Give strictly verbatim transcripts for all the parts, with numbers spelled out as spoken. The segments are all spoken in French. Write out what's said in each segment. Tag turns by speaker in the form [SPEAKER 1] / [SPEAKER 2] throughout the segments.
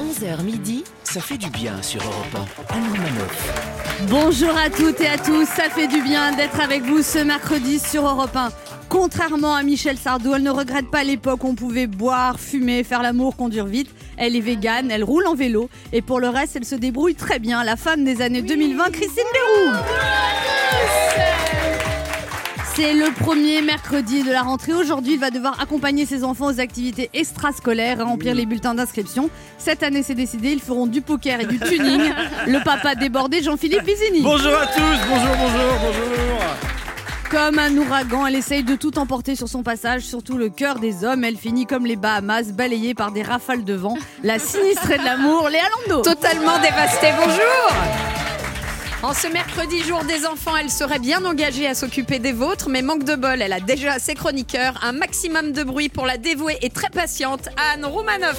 [SPEAKER 1] onze heures midi, ça fait du bien sur Europe un. Anne Romanoff.
[SPEAKER 2] Bonjour à toutes et à tous, ça fait du bien d'être avec vous ce mercredi sur Europe un. Contrairement à Michel Sardou, elle ne regrette pas l'époque où on pouvait boire, fumer, faire l'amour, conduire vite. Elle est végane, elle roule en vélo et pour le reste, elle se débrouille très bien. La femme des années deux mille vingt, Christine Bérou. C'est le premier mercredi de la rentrée. Aujourd'hui, il va devoir accompagner ses enfants aux activités extrascolaires et remplir les bulletins d'inscription. Cette année, c'est décidé, ils feront du poker et du tuning. Le papa débordé, Jean-Philippe Bizini.
[SPEAKER 3] Bonjour à tous, bonjour, bonjour, bonjour.
[SPEAKER 2] Comme un ouragan, elle essaye de tout emporter sur son passage, surtout le cœur des hommes. Elle finit comme les Bahamas, balayée par des rafales de vent. La sinistrée de l'amour, Léa Landau.
[SPEAKER 4] Totalement dévastée, bonjour. En ce mercredi, jour des enfants, elle serait bien engagée à s'occuper des vôtres, mais manque de bol, elle a déjà ses chroniqueurs. Un maximum de bruit pour la dévouée et très patiente Anne Romanoff.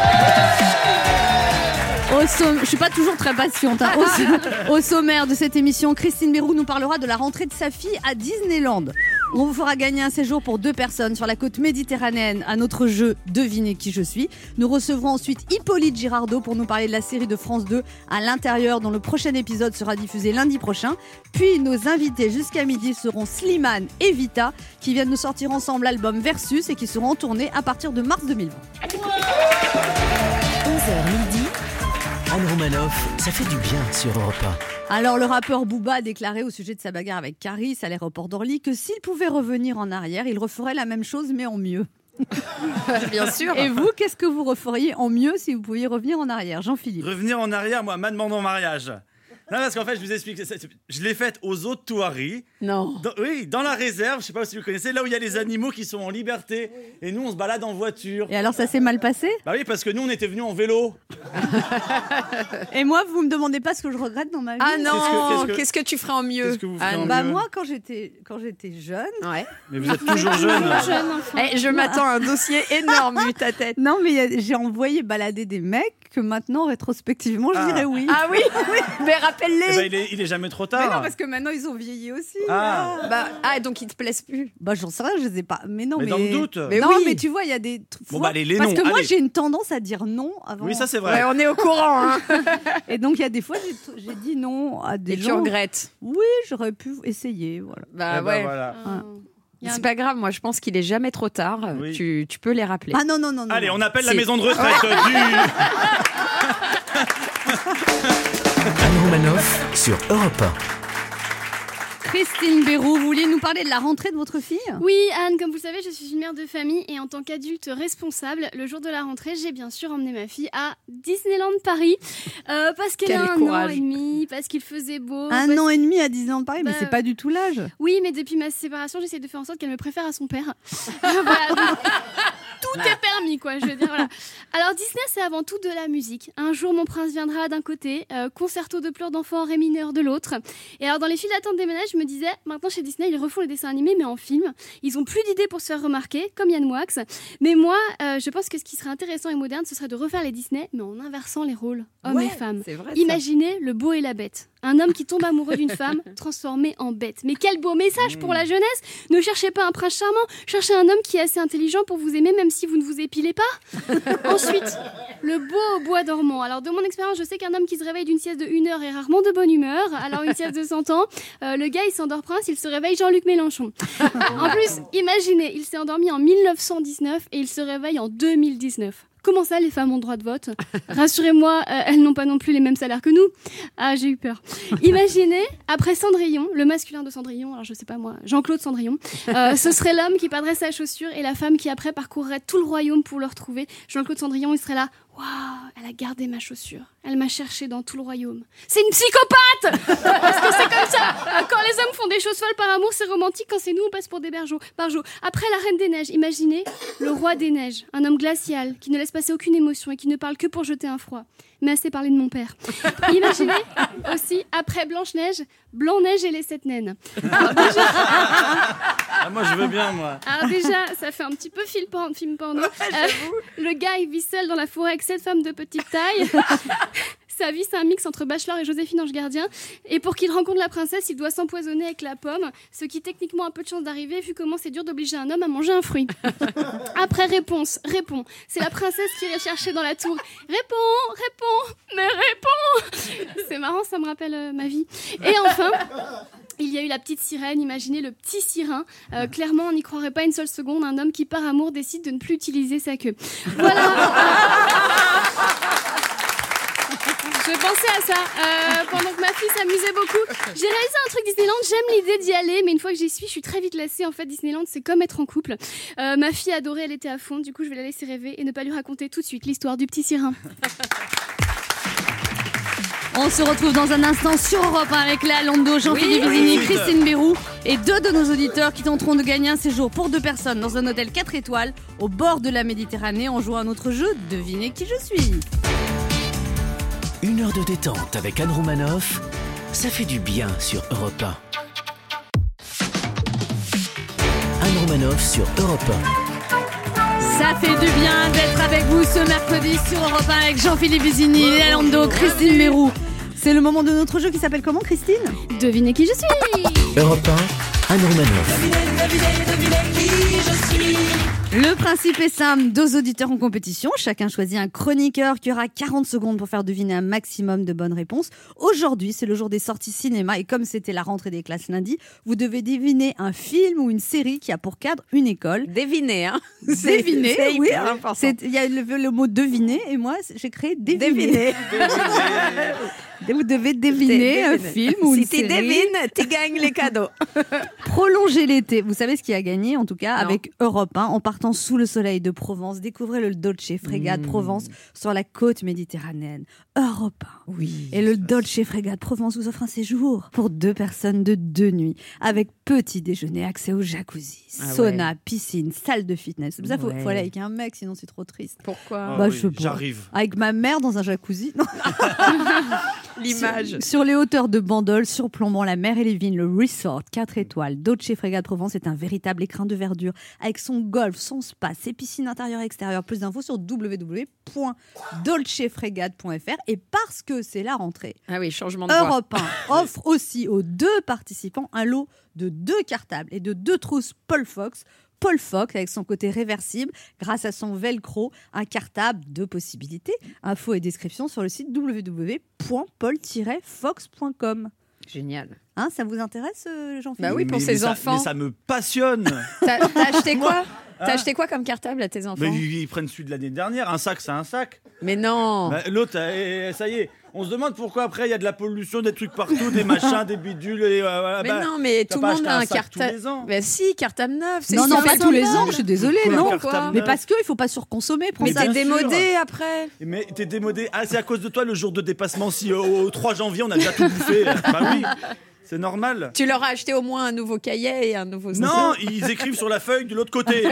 [SPEAKER 2] Au somm... Je suis pas toujours très patiente. Hein. Au, somm... Au sommaire de cette émission, Christine Bérou nous parlera de la rentrée de sa fille à Disneyland. On vous fera gagner un séjour pour deux personnes sur la côte méditerranéenne à notre jeu Devinez qui je suis. Nous recevrons ensuite Hippolyte Girardot pour nous parler de la série de France deux à l'intérieur dont le prochain épisode sera diffusé lundi prochain. Puis nos invités jusqu'à midi seront Slimane et Vita qui viennent nous sortir ensemble l'album Versus et qui seront en tournée à partir de mars deux mille vingt.
[SPEAKER 1] onze heures midi, Anne Romanoff, ça fait du bien sur Europe un.
[SPEAKER 2] Alors le rappeur Booba a déclaré au sujet de sa bagarre avec Caris à l'aéroport d'Orly que s'il pouvait revenir en arrière, il referait la même chose mais en mieux.
[SPEAKER 4] Bien sûr.
[SPEAKER 2] Et vous, qu'est-ce que vous referiez en mieux si vous pouviez revenir en arrière, Jean-Philippe?
[SPEAKER 3] Revenir en arrière, moi, m'a demandé en mariage. Non, parce qu'en fait, je vous explique, je l'ai faite aux eaux de Touari.
[SPEAKER 2] Non.
[SPEAKER 3] Dans, oui, dans la réserve, je sais pas si vous connaissez, là où il y a les animaux qui sont en liberté. Et nous, on se balade en voiture.
[SPEAKER 2] Et alors, ça s'est mal passé?
[SPEAKER 3] Bah oui, parce que nous, on était venus en vélo.
[SPEAKER 2] Et moi, vous me demandez pas ce que je regrette dans ma vie.
[SPEAKER 4] Ah non,
[SPEAKER 3] Qu'est-ce que, qu'est-ce que,
[SPEAKER 4] qu'est-ce que tu ferais en mieux?
[SPEAKER 3] Qu'est-ce que vous ferez en
[SPEAKER 2] Bah
[SPEAKER 3] mieux
[SPEAKER 2] moi, quand j'étais, quand j'étais jeune...
[SPEAKER 4] Ouais.
[SPEAKER 3] Mais vous êtes toujours jeune.
[SPEAKER 2] jeune enfant.
[SPEAKER 4] Eh, je m'attends à un dossier énorme, vu ta tête.
[SPEAKER 2] Non, mais y a, j'ai envoyé balader des mecs que maintenant, rétrospectivement, je
[SPEAKER 3] Ah.
[SPEAKER 2] dirais oui.
[SPEAKER 4] Ah oui, oui. Mais rappelle-les.
[SPEAKER 3] Eh ben, il, est, il est jamais trop tard.
[SPEAKER 2] Mais non, parce que maintenant, ils ont vieilli aussi.
[SPEAKER 3] Ah.
[SPEAKER 4] Bah, ah, donc ils te plaisent plus.
[SPEAKER 2] Bah j'en sais rien, je les ai pas. Mais non,
[SPEAKER 3] Mais
[SPEAKER 2] mais,
[SPEAKER 3] dans le doute.
[SPEAKER 4] Mais
[SPEAKER 2] non,
[SPEAKER 4] oui.
[SPEAKER 2] mais tu vois, il y a des trucs.
[SPEAKER 3] Bon, bah, allez, les
[SPEAKER 2] parce
[SPEAKER 3] noms,
[SPEAKER 2] que moi,
[SPEAKER 3] allez.
[SPEAKER 2] j'ai une tendance à dire non avant.
[SPEAKER 3] Oui, ça c'est vrai.
[SPEAKER 4] Ouais, on est au courant. Hein.
[SPEAKER 2] Et donc il y a des fois, j'ai, j'ai dit non à des
[SPEAKER 4] Et tu
[SPEAKER 2] gens.
[SPEAKER 4] regrettes.
[SPEAKER 2] Oui, j'aurais pu essayer, voilà.
[SPEAKER 4] Bah
[SPEAKER 3] Eh ben,
[SPEAKER 4] ouais.
[SPEAKER 3] voilà.
[SPEAKER 2] Y a un-
[SPEAKER 4] C'est pas grave, moi je pense qu'il est jamais trop tard.
[SPEAKER 3] Oui.
[SPEAKER 4] Tu, tu peux les rappeler.
[SPEAKER 2] Ah non non non non.
[SPEAKER 3] Allez,
[SPEAKER 2] non.
[SPEAKER 3] on appelle la
[SPEAKER 4] Si.
[SPEAKER 3] maison de retraite du...
[SPEAKER 1] Anne Romanoff sur Europe un.
[SPEAKER 2] Christine Bérou, vous vouliez nous parler de la rentrée de votre fille?
[SPEAKER 5] Oui, Anne, comme vous le savez, je suis une mère de famille et en tant qu'adulte responsable, le jour de la rentrée, j'ai bien sûr emmené ma fille à Disneyland Paris euh, parce qu'elle
[SPEAKER 4] Quel
[SPEAKER 5] a un
[SPEAKER 4] courage.
[SPEAKER 5] an et demi, parce qu'il faisait beau.
[SPEAKER 2] Un
[SPEAKER 5] parce-
[SPEAKER 2] an et demi à Disneyland de Paris, mais
[SPEAKER 5] Bah,
[SPEAKER 2] c'est pas du tout l'âge.
[SPEAKER 5] Oui, mais depuis ma séparation, j'essaie de faire en sorte qu'elle me préfère à son père. Voilà, donc, tout est permis, quoi, je veux dire. Voilà. Alors Disney, c'est avant tout de la musique. Un jour, mon prince viendra d'un côté, euh, concerto de pleurs d'enfants ré mineur de l'autre. Et alors dans les files d'attente des ménages, je me disais, maintenant chez Disney, ils refont les dessins animés, mais en film. Ils ont plus d'idées pour se faire remarquer, comme Yann Moix. Mais moi, euh, je pense que ce qui serait intéressant et moderne, ce serait de refaire les Disney, mais en inversant les rôles, hommes
[SPEAKER 4] Ouais,
[SPEAKER 5] et femmes.
[SPEAKER 4] c'est vrai, ça.
[SPEAKER 5] Imaginez le beau et la bête. Un homme qui tombe amoureux d'une femme transformée en bête. Mais quel beau message pour la jeunesse! Ne cherchez pas un prince charmant, cherchez un homme qui est assez intelligent pour vous aimer même si vous ne vous épilez pas. Ensuite, le beau bois dormant. Alors de mon expérience, je sais qu'un homme qui se réveille d'une sieste de une heure est rarement de bonne humeur. Alors une sieste de cent ans, euh, le gars il s'endort prince, il se réveille Jean-Luc Mélenchon. En plus, imaginez, il s'est endormi en mille neuf cent dix-neuf et il se réveille en deux mille dix-neuf. Comment ça, les femmes ont droit de vote? Rassurez-moi, euh, elles n'ont pas non plus les mêmes salaires que nous. Ah, j'ai eu peur. Imaginez, après Cendrillon, le masculin de Cendrillon, alors je sais pas moi, Jean-Claude Cendrillon, euh, ce serait l'homme qui perdrait sa chaussure et la femme qui après parcourrait tout le royaume pour le retrouver. Jean-Claude Cendrillon, il serait là. Waouh, elle a gardé ma chaussure. Elle m'a cherché dans tout le royaume. C'est une psychopathe! Parce que c'est comme ça. Quand les hommes font des choses folles par amour, c'est romantique. Quand c'est nous, on passe pour des bergeaux. Barjots. Après la Reine des Neiges, imaginez le roi des Neiges. Un homme glacial qui ne laisse passer aucune émotion et qui ne parle que pour jeter un froid. Mais assez parlé de mon père. Imaginez aussi, après Blanche-Neige, Blanc-Neige et les sept naines. Alors déjà,
[SPEAKER 3] Ah, moi, je veux bien, moi.
[SPEAKER 5] alors déjà, ça fait un petit peu film porno. Film porno. Euh, le gars, il vit seul dans la forêt avec sept femmes de petite taille. sa vie, c'est un mix entre Bachelor et Joséphine Ange Gardien. Et pour qu'il rencontre la princesse, il doit s'empoisonner avec la pomme, ce qui techniquement a peu de chance d'arriver vu comment c'est dur d'obliger un homme à manger un fruit. Après, réponse, réponds. C'est la princesse qui irait chercher dans la tour. Réponds, réponds, mais réponds. C'est marrant, ça me rappelle euh, ma vie. Et enfin... il y a eu la petite sirène, imaginez le petit sirin. Euh, clairement, on n'y croirait pas une seule seconde. Un homme qui, par amour, décide de ne plus utiliser sa queue. Voilà. Je pensais à ça euh, pendant que ma fille s'amusait beaucoup. J'ai réalisé un truc Disneyland, j'aime l'idée d'y aller, mais une fois que j'y suis, je suis très vite lassée. En fait, Disneyland, c'est comme être en couple. Euh, ma fille adorait, elle était à fond. Du coup, je vais la laisser rêver et ne pas lui raconter tout de suite l'histoire du petit sirin.
[SPEAKER 2] On se retrouve dans un instant sur Europe un avec Léa Lando, Jean-Philippe
[SPEAKER 4] Oui,
[SPEAKER 2] Vizini,
[SPEAKER 3] oui.
[SPEAKER 2] Christine Béroux et deux de nos auditeurs qui tenteront de gagner un séjour pour deux personnes dans un hôtel quatre étoiles au bord de la Méditerranée en jouant à notre jeu Devinez qui je suis.
[SPEAKER 1] Une heure de détente avec Anne Romanoff, ça fait du bien sur Europe un. Anne Romanoff sur Europe un.
[SPEAKER 2] Ça fait du bien d'être avec vous ce mercredi sur Europe un avec Jean-Philippe Vizini, Léa Lando, Christine Béroux. C'est le moment de notre jeu qui s'appelle comment, Christine ?
[SPEAKER 5] Devinez qui je suis.
[SPEAKER 1] Europe un, Anne Romanoff.
[SPEAKER 2] Le principe est simple, deux auditeurs en compétition, chacun choisit un chroniqueur qui aura quarante secondes pour faire deviner un maximum de bonnes réponses. Aujourd'hui, c'est le jour des sorties cinéma et comme c'était la rentrée des classes lundi, vous devez deviner un film ou une série qui a pour cadre une école.
[SPEAKER 4] Deviner, hein.
[SPEAKER 2] Deviner,
[SPEAKER 4] c'est
[SPEAKER 2] oui.
[SPEAKER 4] hyper important.
[SPEAKER 2] C'est- Il y a le, le mot deviner et moi j'ai créé deviner.
[SPEAKER 4] Deviner.
[SPEAKER 2] Vous devez deviner un
[SPEAKER 4] Deviner.
[SPEAKER 2] film ou une
[SPEAKER 4] Si tu
[SPEAKER 2] série.
[SPEAKER 4] devines, tu gagnes les cadeaux.
[SPEAKER 2] Prolonger l'été. Vous savez ce qui a gagné, en tout cas,
[SPEAKER 4] Non.
[SPEAKER 2] avec Europe un, en partant sous le soleil de Provence. Découvrez le Dolce Frégate
[SPEAKER 4] Mmh.
[SPEAKER 2] Provence sur la côte méditerranéenne. Europe un.
[SPEAKER 4] Oui.
[SPEAKER 2] Et le Dolce Frégate Provence vous offre un séjour pour deux personnes de deux nuits, avec petit déjeuner, accès au jacuzzi,
[SPEAKER 4] Ah
[SPEAKER 2] sauna,
[SPEAKER 4] ouais.
[SPEAKER 2] piscine, salle de fitness. Ça, faut,
[SPEAKER 4] Ouais.
[SPEAKER 2] faut aller avec un mec, sinon c'est trop triste.
[SPEAKER 4] Pourquoi
[SPEAKER 3] Ah
[SPEAKER 2] Bah,
[SPEAKER 3] oui,
[SPEAKER 2] je sais pas.
[SPEAKER 3] J'arrive.
[SPEAKER 2] Avec ma mère dans un jacuzzi. Non.
[SPEAKER 4] L'image.
[SPEAKER 2] Sur, sur les hauteurs de Bandol, surplombant la mer et les vignes, le resort quatre étoiles Dolce Frégate Provence est un véritable écrin de verdure avec son golf, son spa, ses piscines intérieures et extérieures. Plus d'infos sur w w w point dolce frégate point f r. Et parce que c'est la rentrée,
[SPEAKER 4] Ah oui, changement de voix.
[SPEAKER 2] Europe un offre aussi aux deux participants un lot de deux cartables et de deux trousses Paul Fox. Paul Fox avec son côté réversible grâce à son velcro, un cartable, deux possibilités. Infos et description sur le site w w w point paul tiret fox point com.
[SPEAKER 4] Génial.
[SPEAKER 2] Hein, ça vous intéresse, euh, Jean-Philippe?
[SPEAKER 4] Bah oui, pour
[SPEAKER 3] Mais-
[SPEAKER 4] ses
[SPEAKER 3] mais ça-
[SPEAKER 4] enfants.
[SPEAKER 3] Mais ça me passionne.
[SPEAKER 4] T'as t'as acheté quoi T'as
[SPEAKER 3] Hein
[SPEAKER 4] acheté quoi comme cartable à tes enfants
[SPEAKER 3] Mais
[SPEAKER 4] mais,
[SPEAKER 3] ils, ils prennent celui de l'année dernière. Un sac, c'est un sac.
[SPEAKER 4] non.
[SPEAKER 3] Bah, L'autre, eh, ça y est. On se demande pourquoi après il y a de la pollution, des trucs partout, des machins, des bidules. Et, euh, voilà,
[SPEAKER 4] mais
[SPEAKER 3] bah,
[SPEAKER 4] non, mais
[SPEAKER 3] t'as
[SPEAKER 4] tout
[SPEAKER 3] pas
[SPEAKER 4] le monde
[SPEAKER 3] acheté
[SPEAKER 4] a un
[SPEAKER 3] sac tous
[SPEAKER 4] cartable.
[SPEAKER 3] les ans.
[SPEAKER 4] Bah si, cartable neuf. c'est
[SPEAKER 2] Non, non,
[SPEAKER 4] super
[SPEAKER 2] pas tous les
[SPEAKER 4] sympa.
[SPEAKER 2] ans, je suis désolée,
[SPEAKER 3] Pourquoi
[SPEAKER 2] non.
[SPEAKER 3] un cartable
[SPEAKER 2] Mais
[SPEAKER 3] neuf
[SPEAKER 2] parce qu'il ne faut pas surconsommer. Prends
[SPEAKER 4] Mais
[SPEAKER 2] ça.
[SPEAKER 4] t'es
[SPEAKER 3] bien sûr.
[SPEAKER 4] démodé après.
[SPEAKER 3] Mais t'es démodé. Ah, c'est à cause de toi le jour de dépassement. Si euh, au trois janvier on a déjà tout bouffé. Bah oui, c'est normal.
[SPEAKER 4] Tu leur as acheté au moins un nouveau cahier et un nouveau
[SPEAKER 3] Non, ils écrivent sur la feuille de l'autre côté.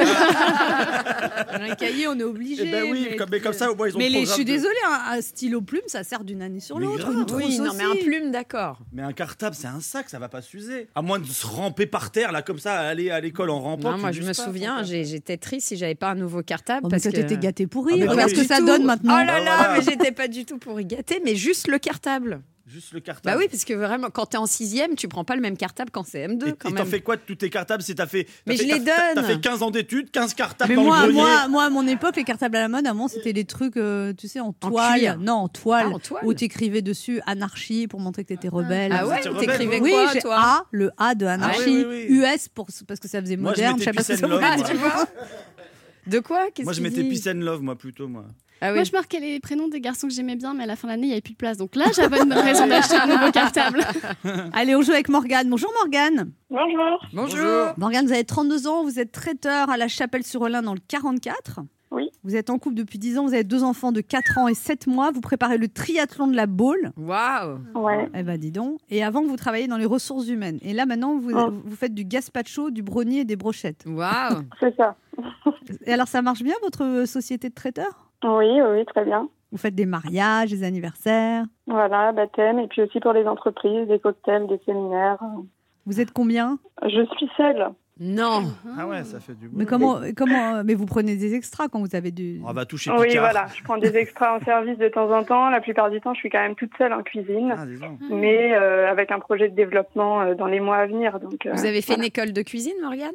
[SPEAKER 2] Un cahier, on est obligé.
[SPEAKER 3] Eh ben oui,
[SPEAKER 2] mais,
[SPEAKER 3] comme, mais comme ça, au moins, ils ont
[SPEAKER 2] mais
[SPEAKER 3] le
[SPEAKER 2] les, je suis
[SPEAKER 3] programme de-
[SPEAKER 2] désolée, un, un stylo plume, ça sert d'une année sur
[SPEAKER 3] Mais
[SPEAKER 2] l'autre.
[SPEAKER 3] grave.
[SPEAKER 2] Une trousse
[SPEAKER 4] Oui, non, mais un
[SPEAKER 2] aussi.
[SPEAKER 4] plume, d'accord.
[SPEAKER 3] Mais un cartable, c'est un sac, ça va pas s'user. À moins de se ramper par terre, là, comme ça, aller à l'école en rampant.
[SPEAKER 4] Non,
[SPEAKER 3] tu
[SPEAKER 4] moi, je
[SPEAKER 3] l'uses
[SPEAKER 4] me
[SPEAKER 3] pas,
[SPEAKER 4] souviens,
[SPEAKER 3] ton
[SPEAKER 4] j'ai- j'étais triste si j'avais pas un nouveau cartable.
[SPEAKER 2] Oh, mais
[SPEAKER 4] parce
[SPEAKER 2] toi,
[SPEAKER 4] que...
[SPEAKER 2] t'étais gâté pourri.
[SPEAKER 3] Ah, mais
[SPEAKER 2] Regarde
[SPEAKER 3] pas
[SPEAKER 2] ce que
[SPEAKER 3] du
[SPEAKER 2] ça
[SPEAKER 4] tout.
[SPEAKER 2] donne maintenant.
[SPEAKER 4] Oh là là,
[SPEAKER 3] Bah, voilà.
[SPEAKER 4] mais j'étais pas du tout pour y gâter, mais juste le cartable.
[SPEAKER 3] Juste le cartable.
[SPEAKER 4] Bah oui, parce que vraiment, quand t'es en sixième, tu prends pas le même cartable qu'en C M deux.
[SPEAKER 3] Et
[SPEAKER 4] quand
[SPEAKER 3] et
[SPEAKER 4] même.
[SPEAKER 3] t'en fais quoi de tous tes cartables si t'as fait. t'as
[SPEAKER 4] Mais
[SPEAKER 3] fait-
[SPEAKER 4] je les
[SPEAKER 3] t'as- t'as-
[SPEAKER 4] donne.
[SPEAKER 3] T'as fait quinze ans d'études, quinze cartables
[SPEAKER 2] Mais
[SPEAKER 3] dans
[SPEAKER 2] moi,
[SPEAKER 3] le grenier.
[SPEAKER 2] moi, moi, à mon époque, les cartables à la mode, avant, c'était des trucs, euh, tu sais, en toile.
[SPEAKER 4] cuir.
[SPEAKER 2] non, en toile.
[SPEAKER 4] Ah, en toile.
[SPEAKER 2] Où t'écrivais dessus anarchie pour montrer que t'étais rebelle.
[SPEAKER 4] Ah ouais,
[SPEAKER 3] C'était
[SPEAKER 4] t'écrivais
[SPEAKER 3] rebelle,
[SPEAKER 2] Oui,
[SPEAKER 4] quoi,
[SPEAKER 2] j'ai
[SPEAKER 4] toi
[SPEAKER 2] A, le A de anarchie.
[SPEAKER 3] Ah oui, oui, oui.
[SPEAKER 2] U S pour, parce que ça faisait
[SPEAKER 3] Moi, je
[SPEAKER 2] moderne.
[SPEAKER 3] mettais
[SPEAKER 2] sais pas ce que
[SPEAKER 3] Peace
[SPEAKER 2] ça
[SPEAKER 3] and
[SPEAKER 2] veut
[SPEAKER 3] Love,
[SPEAKER 2] dire.
[SPEAKER 3] moi.
[SPEAKER 4] Tu vois De quoi Qu'est-ce
[SPEAKER 3] Moi, je
[SPEAKER 4] qu'il
[SPEAKER 3] mettais
[SPEAKER 4] dit
[SPEAKER 3] Peace and Love, moi, plutôt, moi.
[SPEAKER 4] Ah oui.
[SPEAKER 5] Moi, je marquais les prénoms des garçons que j'aimais bien, mais à la fin de l'année, il n'y avait plus de place. Donc là, j'avais une raison d'acheter un nouveau cartable.
[SPEAKER 2] Allez, on joue avec Morgane. Bonjour Morgane.
[SPEAKER 6] Bonjour.
[SPEAKER 4] Bonjour.
[SPEAKER 2] Morgane, vous avez trente-deux ans, vous êtes traiteur à la Chapelle-sur-Olin dans le quarante-quatre.
[SPEAKER 6] Oui.
[SPEAKER 2] Vous êtes en couple depuis dix ans, vous avez deux enfants de quatre ans et sept mois. Vous préparez le triathlon de la Baule.
[SPEAKER 4] Waouh.
[SPEAKER 6] Ouais.
[SPEAKER 2] Eh ben dis donc. Et avant, vous travaillez dans les ressources humaines. Et là, maintenant, vous,
[SPEAKER 6] Oh.
[SPEAKER 2] vous faites du gazpacho, du brownie et des brochettes.
[SPEAKER 4] Waouh.
[SPEAKER 6] C'est ça.
[SPEAKER 2] Et alors, ça marche bien, votre société de traiteur?
[SPEAKER 6] Oui, oui, oui, très bien.
[SPEAKER 2] Vous faites des mariages, des anniversaires.
[SPEAKER 6] Voilà, baptême, et puis aussi pour les entreprises, des cocktails, des séminaires.
[SPEAKER 2] Vous êtes combien?
[SPEAKER 6] Je suis seule.
[SPEAKER 4] Non.
[SPEAKER 3] Ah ouais, ça fait du boulot.
[SPEAKER 2] Mais comment, comment, mais vous prenez des extras quand vous avez du.
[SPEAKER 3] On va toucher
[SPEAKER 6] Oui,
[SPEAKER 3] Picard.
[SPEAKER 6] voilà. Je prends des extras en service de temps en temps. La plupart du temps, je suis quand même toute seule en cuisine,
[SPEAKER 3] Ah, dis donc.
[SPEAKER 6] mais euh, avec un projet de développement euh, dans les mois à venir. Donc, euh,
[SPEAKER 4] Vous avez fait
[SPEAKER 6] voilà.
[SPEAKER 4] une école de cuisine, Morgane?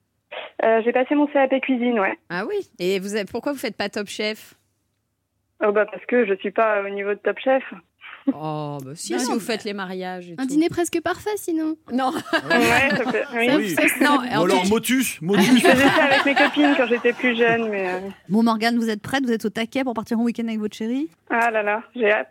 [SPEAKER 6] Euh, J'ai passé mon C A P cuisine, ouais.
[SPEAKER 4] Ah oui. Et vous avez... pourquoi vous faites pas Top Chef?
[SPEAKER 6] Oh, bah, parce que je suis pas au niveau de Top Chef.
[SPEAKER 4] Oh, bah si,
[SPEAKER 2] Bah
[SPEAKER 4] si
[SPEAKER 2] non,
[SPEAKER 4] vous faites les mariages et
[SPEAKER 5] Un
[SPEAKER 4] tout.
[SPEAKER 5] dîner presque parfait sinon.
[SPEAKER 4] Non.
[SPEAKER 6] Ouais, ça peut... oui.
[SPEAKER 5] Ça,
[SPEAKER 3] Oui.
[SPEAKER 5] ça, ça-
[SPEAKER 4] Non,
[SPEAKER 3] Ou alors Motus, Motus.
[SPEAKER 6] Je faisais ça avec mes copines quand j'étais plus jeune, mais... euh,
[SPEAKER 2] Bon, Morgane, vous êtes prête? Vous êtes au taquet pour partir en week-end avec votre chérie?
[SPEAKER 6] Ah là là, j'ai hâte.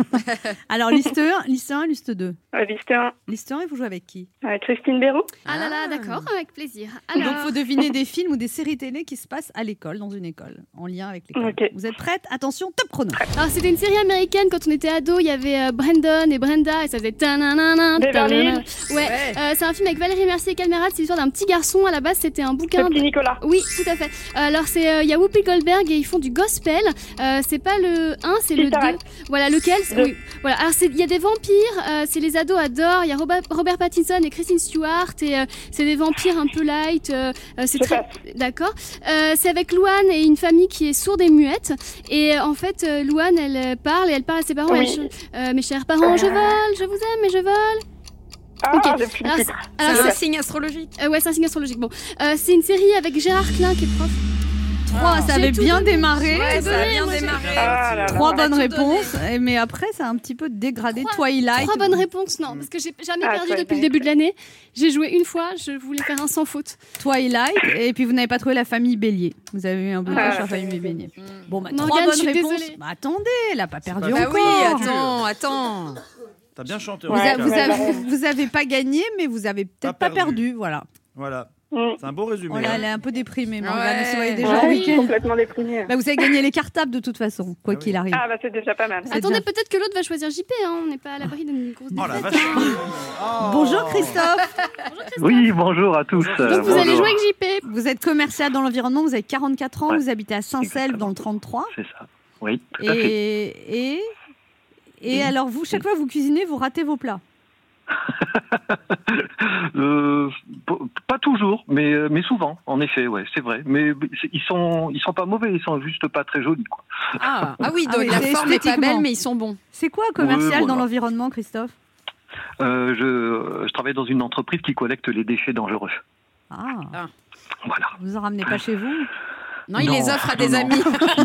[SPEAKER 2] Alors, liste un, liste un, liste deux.
[SPEAKER 6] Euh, liste un,
[SPEAKER 2] Liste un, et vous jouez avec qui?
[SPEAKER 6] avec Christine Béroux.
[SPEAKER 5] Ah là là,
[SPEAKER 4] Ah.
[SPEAKER 5] d'accord, avec plaisir.
[SPEAKER 2] Donc,
[SPEAKER 5] Alors,
[SPEAKER 2] il faut deviner des films ou des séries télé qui se passent à l'école, dans une école, en lien avec l'école.
[SPEAKER 6] Ok.
[SPEAKER 2] Vous êtes prête? Attention, top chrono.
[SPEAKER 5] alors, c'était une série américaine quand on était ado. Il y avait euh, Brandon et Brenda et ça faisait tananana,
[SPEAKER 6] Beverly
[SPEAKER 5] tananana. Ouais,
[SPEAKER 4] Ouais.
[SPEAKER 5] euh, c'est un film avec Valérie Mercier et Calmerat. C'est l'histoire d'un petit garçon. À la base, c'était un
[SPEAKER 6] Le
[SPEAKER 5] bouquin.
[SPEAKER 6] petit Nicolas.
[SPEAKER 5] Oui, tout à fait. Alors, c'est euh, il y a Whoopi Goldberg et ils font du gospel. Euh, c'est pas le un, c'est le
[SPEAKER 6] Sister
[SPEAKER 5] deux.
[SPEAKER 6] Act.
[SPEAKER 5] Voilà, lequel c'est-
[SPEAKER 6] Deux.
[SPEAKER 5] Oui. Voilà. Alors, c'est- il y a des vampires. euh, c'est les ados adorent. Il y a Robert, Robert Pattinson et Kristen Stewart et euh, c'est des vampires un peu light. euh, euh, c'est
[SPEAKER 6] Je
[SPEAKER 5] très
[SPEAKER 6] passe.
[SPEAKER 5] d'accord. Euh, c'est avec Louane et une famille qui est sourde et muette. Et euh, en fait, euh, Louane, elle euh, parle et elle parle à ses parents.
[SPEAKER 6] Oui.
[SPEAKER 5] Elle ch- euh, mes chers parents, je vole, je vous aime, mais je vole.
[SPEAKER 6] Ah,
[SPEAKER 5] Ok.
[SPEAKER 6] j'ai plus le
[SPEAKER 5] Alors,
[SPEAKER 6] titre.
[SPEAKER 5] Alors,
[SPEAKER 4] C'est
[SPEAKER 5] c'est-
[SPEAKER 4] un signe astrologique.
[SPEAKER 5] euh, ouais, c'est un signe astrologique. Bon, Euh, c'est une série avec Gérard Klein qui est prof.
[SPEAKER 2] Trois, ça
[SPEAKER 5] J'ai
[SPEAKER 2] avait
[SPEAKER 5] tout
[SPEAKER 2] bien
[SPEAKER 5] donné.
[SPEAKER 2] démarré.
[SPEAKER 4] Ouais, ça a
[SPEAKER 5] donné,
[SPEAKER 4] bien
[SPEAKER 5] moi, j'ai-
[SPEAKER 4] démarré.
[SPEAKER 6] Ah là là.
[SPEAKER 2] Trois
[SPEAKER 4] On a
[SPEAKER 2] bonnes
[SPEAKER 4] tout
[SPEAKER 2] réponses, et- mais après, ça a un petit peu dégradé.
[SPEAKER 5] Trois-
[SPEAKER 2] Twilight.
[SPEAKER 5] Trois bonnes réponses, non, parce que j'ai jamais
[SPEAKER 6] Ah,
[SPEAKER 5] perdu
[SPEAKER 6] Twilight,
[SPEAKER 5] depuis le début de
[SPEAKER 6] ouais.
[SPEAKER 5] l'année. J'ai joué une fois, je voulais faire un sans faute.
[SPEAKER 2] Twilight, et puis vous n'avez pas trouvé la famille Bélier. Vous avez eu un blocage
[SPEAKER 6] Ah,
[SPEAKER 2] sur la
[SPEAKER 6] la
[SPEAKER 2] famille
[SPEAKER 6] famille
[SPEAKER 2] Bélier. Bon, bah,
[SPEAKER 5] Morgane,
[SPEAKER 2] trois
[SPEAKER 5] je
[SPEAKER 2] bonnes
[SPEAKER 5] suis
[SPEAKER 2] réponses.
[SPEAKER 5] désolée.
[SPEAKER 2] Bah, attendez, elle n'a pas perdu
[SPEAKER 3] Bah
[SPEAKER 4] Bah
[SPEAKER 2] encore.
[SPEAKER 4] oui, attends, attends.
[SPEAKER 3] T'as bien chanté.
[SPEAKER 2] Vous,
[SPEAKER 6] Ouais,
[SPEAKER 2] a- vous,
[SPEAKER 6] ouais,
[SPEAKER 2] avez,
[SPEAKER 6] ouais.
[SPEAKER 2] vous avez pas gagné, mais vous avez peut-être pas,
[SPEAKER 3] Pas
[SPEAKER 2] perdu.
[SPEAKER 3] perdu.
[SPEAKER 2] Voilà.
[SPEAKER 3] Voilà.
[SPEAKER 6] Mm.
[SPEAKER 3] C'est un beau résumé.
[SPEAKER 2] Oh là,
[SPEAKER 3] hein.
[SPEAKER 2] elle est un peu déprimée, Morgane.
[SPEAKER 4] Ouais.
[SPEAKER 2] Elle se voyait déjà
[SPEAKER 6] Ouais,
[SPEAKER 2] en
[SPEAKER 6] je suis
[SPEAKER 2] week-end.
[SPEAKER 6] complètement déprimée.
[SPEAKER 2] Bah, vous avez gagné les cartables de toute façon, quoi
[SPEAKER 3] Ah oui.
[SPEAKER 2] qu'il arrive.
[SPEAKER 6] Ah, bah c'est déjà pas mal.
[SPEAKER 2] C'est
[SPEAKER 5] Attendez,
[SPEAKER 2] bien.
[SPEAKER 5] peut-être que l'autre va choisir J P, hein. On n'est pas à l'abri d'une grosse
[SPEAKER 3] Oh la
[SPEAKER 5] défaite.
[SPEAKER 3] vache.
[SPEAKER 5] hein.
[SPEAKER 3] Oh.
[SPEAKER 2] Bonjour Christophe,
[SPEAKER 7] Oui, bonjour à tous.
[SPEAKER 3] Donc,
[SPEAKER 7] euh,
[SPEAKER 5] Donc vous allez
[SPEAKER 7] bonjour.
[SPEAKER 5] jouer avec J P.
[SPEAKER 2] vous êtes commercial dans l'environnement, vous avez quarante-quatre ans,
[SPEAKER 7] Ouais.
[SPEAKER 2] vous habitez à Saint-Selve dans le trente-trois.
[SPEAKER 7] C'est ça. Oui, tout à fait.
[SPEAKER 2] Et, et, et alors, vous, chaque fois que vous cuisinez, vous ratez vos plats.
[SPEAKER 7] Euh, p- pas toujours, mais, euh, mais souvent, en effet, ouais, c'est vrai. Mais c'est- ils sont, ils sont pas mauvais, ils sont juste pas très jolis, quoi.
[SPEAKER 4] Ah, ah oui,
[SPEAKER 2] Ah
[SPEAKER 4] donc
[SPEAKER 2] oui,
[SPEAKER 4] la
[SPEAKER 2] c'est
[SPEAKER 4] forme n'est pas
[SPEAKER 2] esthétiquement.
[SPEAKER 4] belle, mais ils sont bons.
[SPEAKER 2] C'est quoi commercial
[SPEAKER 7] Ouais, voilà.
[SPEAKER 2] dans l'environnement, Christophe?
[SPEAKER 7] Euh, je, je travaille dans une entreprise qui collecte les déchets dangereux.
[SPEAKER 2] Ah,
[SPEAKER 7] Voilà.
[SPEAKER 2] vous en ramenez pas chez vous?
[SPEAKER 4] Non, il
[SPEAKER 7] Non,
[SPEAKER 4] les offre à
[SPEAKER 7] non,
[SPEAKER 4] des
[SPEAKER 7] non.
[SPEAKER 4] amis.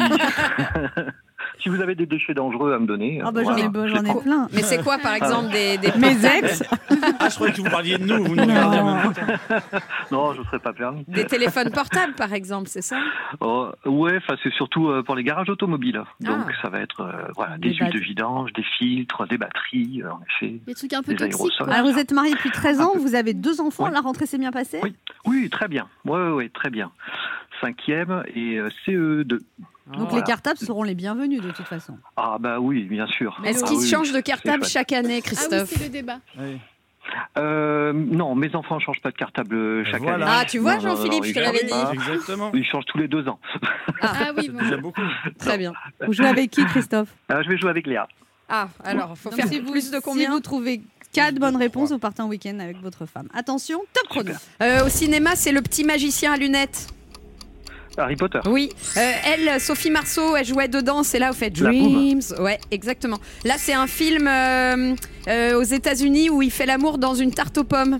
[SPEAKER 7] Si vous avez des déchets dangereux à me donner,
[SPEAKER 2] Ah
[SPEAKER 7] euh,
[SPEAKER 2] bah j'en
[SPEAKER 7] voilà,
[SPEAKER 2] ai, bah,
[SPEAKER 7] c'est
[SPEAKER 2] j'en ai
[SPEAKER 7] pas-
[SPEAKER 2] plein.
[SPEAKER 4] Mais c'est quoi, par exemple, des, des
[SPEAKER 2] Mes
[SPEAKER 4] portables,
[SPEAKER 2] ex,
[SPEAKER 3] Ah, je croyais que vous parliez de nous. Vous nous regardez en
[SPEAKER 2] Non.
[SPEAKER 3] même temps.
[SPEAKER 7] Non, je ne serais pas permis.
[SPEAKER 4] des téléphones portables, par exemple, c'est ça?
[SPEAKER 7] Oh, ouais, enfin, c'est surtout euh, pour les garages automobiles. Donc,
[SPEAKER 4] Ah.
[SPEAKER 7] ça va être euh, voilà,
[SPEAKER 2] Des
[SPEAKER 7] des huiles
[SPEAKER 2] bat-
[SPEAKER 7] de vidange, des filtres, des batteries, euh, en effet.
[SPEAKER 5] Des trucs un peu
[SPEAKER 7] Des
[SPEAKER 5] toxiques.
[SPEAKER 7] aérosols.
[SPEAKER 5] quoi.
[SPEAKER 2] alors vous êtes marié depuis treize ans, vous avez deux enfants,
[SPEAKER 7] Ouais.
[SPEAKER 2] la rentrée s'est bien passée?
[SPEAKER 7] Oui. Oui, très bien. Oui, oui, oui, très bien. Cinquième et euh, C E deux.
[SPEAKER 2] Donc
[SPEAKER 7] Voilà.
[SPEAKER 2] les cartables seront les bienvenus de toute façon.
[SPEAKER 7] Ah bah oui, bien sûr.
[SPEAKER 4] Est-ce
[SPEAKER 7] Ah
[SPEAKER 4] qu'ils
[SPEAKER 7] oui,
[SPEAKER 4] changent de
[SPEAKER 7] c'est
[SPEAKER 4] cartable
[SPEAKER 7] chouette.
[SPEAKER 4] chaque année,
[SPEAKER 5] Ah oui,
[SPEAKER 4] Christophe?
[SPEAKER 5] c'est le débat.
[SPEAKER 3] Oui.
[SPEAKER 7] Euh, non, mes enfants ne changent pas de cartable chaque
[SPEAKER 3] Voilà.
[SPEAKER 7] année.
[SPEAKER 4] Ah, tu vois,
[SPEAKER 7] Non, non, non,
[SPEAKER 4] Jean-Philippe, je
[SPEAKER 7] ils
[SPEAKER 4] te l'avais
[SPEAKER 7] changent
[SPEAKER 4] dit.
[SPEAKER 7] pas.
[SPEAKER 3] Exactement.
[SPEAKER 7] Ils changent tous les deux ans.
[SPEAKER 5] Ah oui,
[SPEAKER 3] C'est
[SPEAKER 5] bon.
[SPEAKER 3] déjà beaucoup.
[SPEAKER 4] Très bien.
[SPEAKER 2] Vous jouez avec qui, Christophe?
[SPEAKER 7] Euh, je vais jouer avec Léa.
[SPEAKER 4] Ah, alors, faut
[SPEAKER 2] Donc,
[SPEAKER 4] faire
[SPEAKER 2] si vous,
[SPEAKER 4] plus de
[SPEAKER 2] si
[SPEAKER 4] combien?
[SPEAKER 2] vous trouvez quatre bonnes réponses, vous partez en week-end avec votre femme. Attention, top chrono.
[SPEAKER 4] Euh, Au cinéma, c'est le petit magicien à lunettes.
[SPEAKER 7] Harry Potter.
[SPEAKER 4] Oui. Euh, elle, Sophie Marceau, elle jouait dedans. C'est là où fait
[SPEAKER 7] La
[SPEAKER 4] Dreams. Ouais, exactement. Là, c'est un film euh, euh, aux États-Unis où il fait l'amour dans une tarte aux pommes.